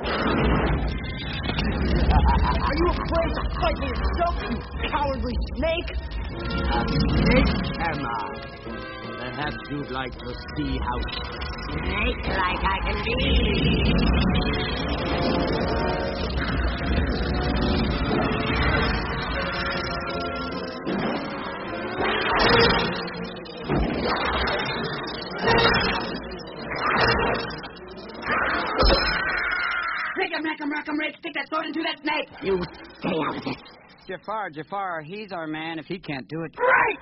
Are you afraid to fight me yourself, you cowardly snake? A snake, am I? Perhaps you'd like to see how snake-like I can be. Rack'em, Rick, stick that sword into that snake. You stay out of it. Jafar, he's our man if he can't do it. Right!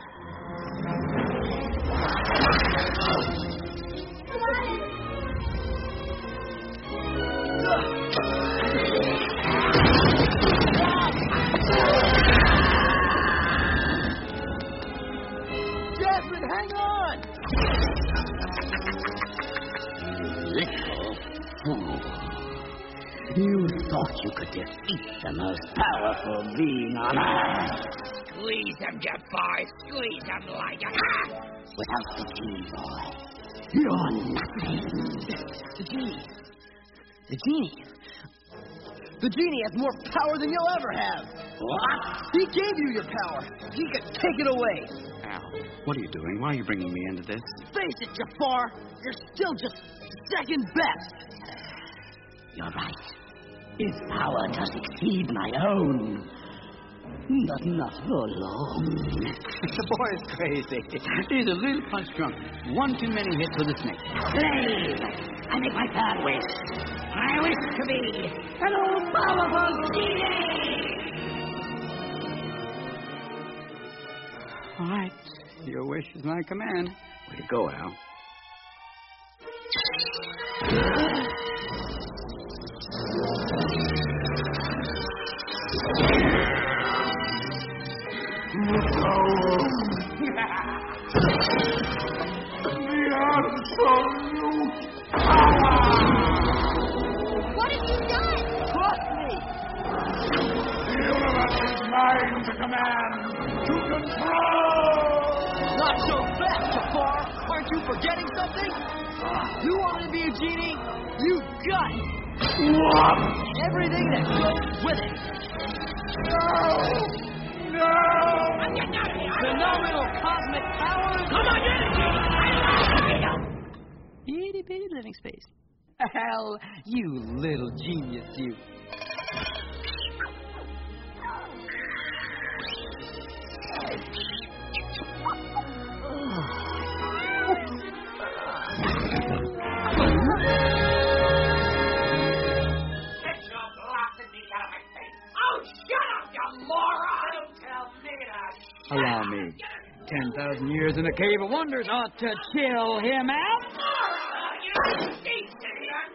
thought you could defeat the most powerful being on Earth. Squeeze him, Jafar. Squeeze him like a... Without the genie, boy, you're nothing. The genie. The genie. The genie has more power than you'll ever have. What? He gave you your power. He could take it away. Al, what are you doing? Why are you bringing me into this? Face it, Jafar. You're still just second best. You're right. His power does exceed my own. But not for long. The boy is crazy. He's a little punch drunk. One too many hits with a snake. Slave! I make my third wish. I wish to be an all-powerful genie! All right. Your wish is my command. Way to go, Al. What have you done? Trust me. The universe is mine to command, to control! Not so fast, Jafar. Aren't you forgetting something? You wanted to be a genie? You got it. What? Everything that goes with it. No! I'm getting out of here. Phenomenal cosmic powers. Come on, you're the genie. Itty bitty living space. Al, you little genius, you. Get your blasted knee out of my face. Oh, shut up, you moron. Don't tell me that. Allow me. 10,000 years in a cave of wonders ought to chill him out. Moron, you're a thief, idiot.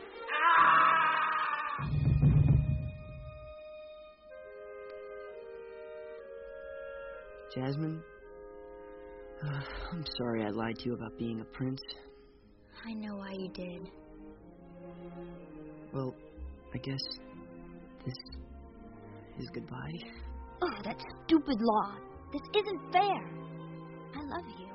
Jasmine, I'm sorry I lied to you about being a prince. I know why you did. Well, I guess this is goodbye. Oh, that stupid law. This isn't fair. I love you.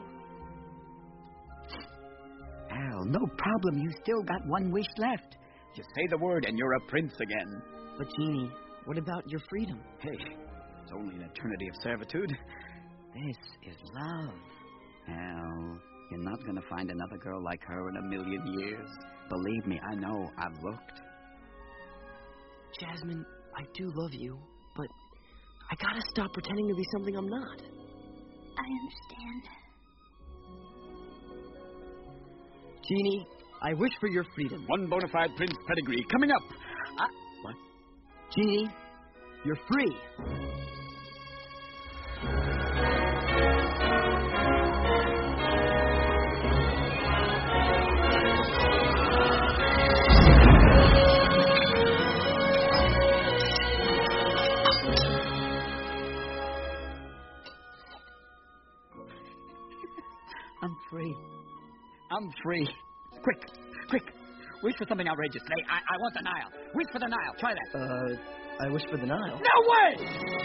Al, no problem. You still got one wish left. Just say the word and you're a prince again. But, Genie, what about your freedom? Hey, it's only an eternity of servitude. This is love. Al, you're not going to find another girl like her in 1,000,000 years. Believe me, I know. I've looked. Jasmine, I do love you, but I gotta stop pretending to be something I'm not. I understand. Genie, I wish for your freedom. One bona fide prince pedigree coming up. What? Genie, you're free. I'm free. I'm free. Quick, quick. Wish for something outrageous. Say, I want the Nile. Wish for the Nile. Try that. I wish for the Nile. No way!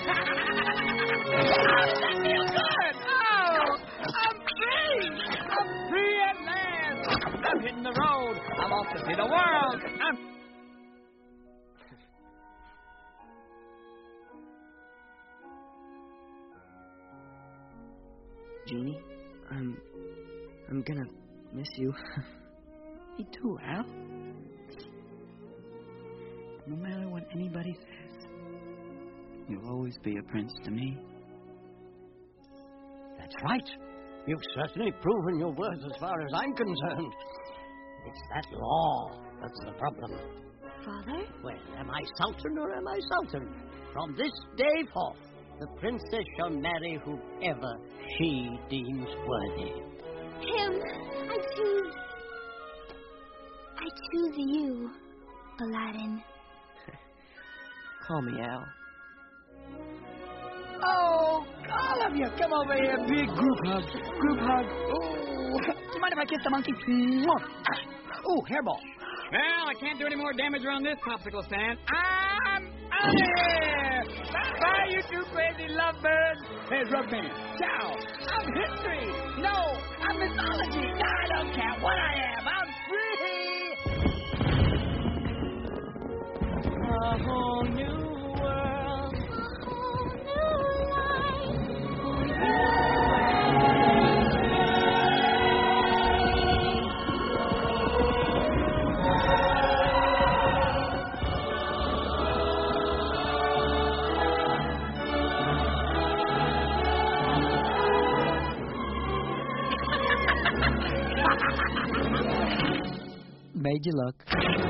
That feels good! Oh! I'm free! I'm free at last! I'm hitting the road. I'm off to see the world. Genie, I'm gonna miss you. Me too, Al. No matter what anybody says, you'll always be a prince to me. That's right. You've certainly proven your worth as far as I'm concerned. It's that law that's the problem. Father? Well, am I Sultan or am I Sultan? From this day forth, the princess shall marry whoever she deems worthy. Him. I choose you, Aladdin. Call me Al. Oh, all of you, come over here. Big group hug. Group hug. Oh, do you mind if I kiss the monkey? Oh, hairball. Well, I can't do any more damage around this popsicle stand. I'm Out of here! Bye, you two crazy lovebirds! Hey, Rugman, ciao! I'm history! No, I'm mythology! I don't care what I am. I'm free. A whole new world. A whole new Made you look.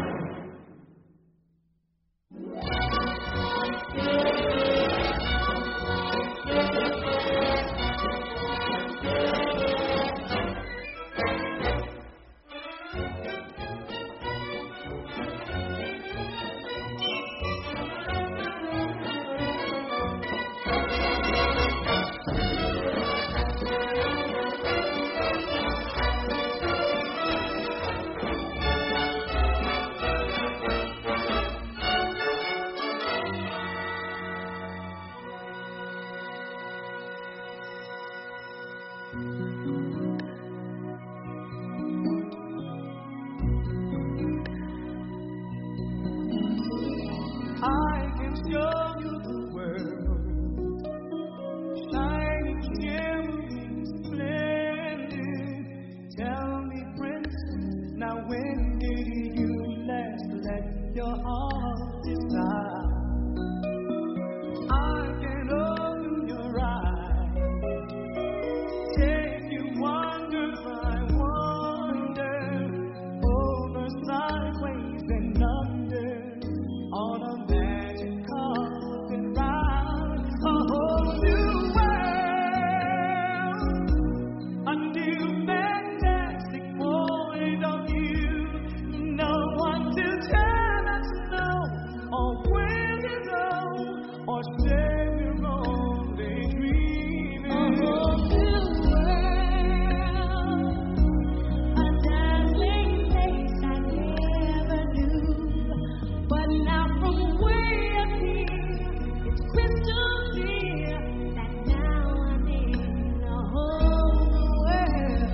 I can show you the world, shining, shimmering, splendid. Tell me, princess, now when did you last let your heart decide? I can open your eyes, take you wonder by wonder, over, sideways, and under. On a magic carpet ride, a whole new world, a new fantastic point of view. No one to tell us no, or where to go, or say we're only dreaming. A whole new world, a dazzling place I never knew. But now from way up here, it's crystal clear that now I'm in a whole new world.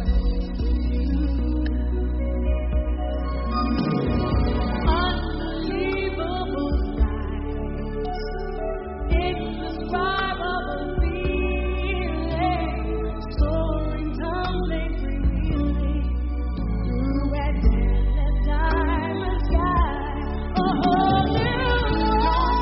Unbelievable sights, indescribable feeling, soaring, tumbling, freewheeling through an endless diamond sky. A whole new world,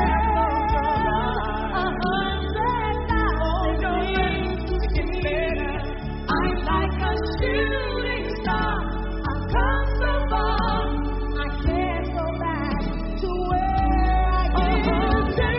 a 100,000 wings to get better. I'm like a shooting star. I've come so far, I can't go back to where I used to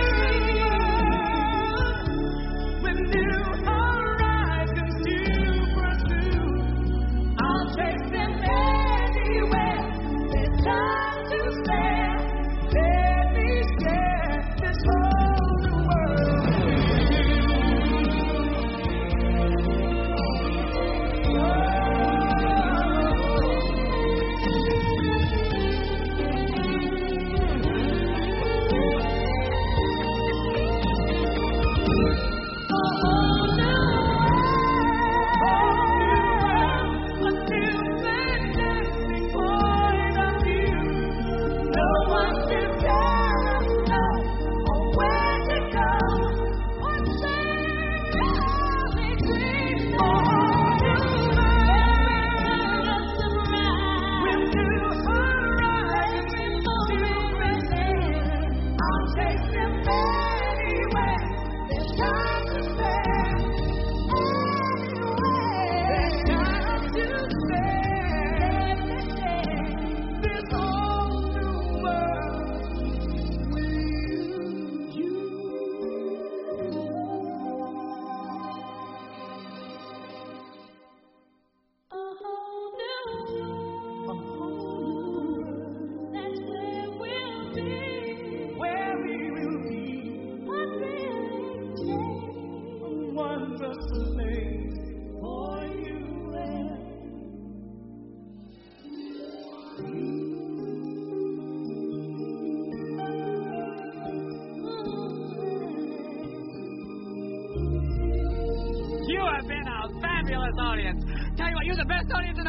be. With new horizons to pursue, I'll take them anywhere. There's time to spare. Let me share this whole new world. audience. Tell you what, you're the best audience in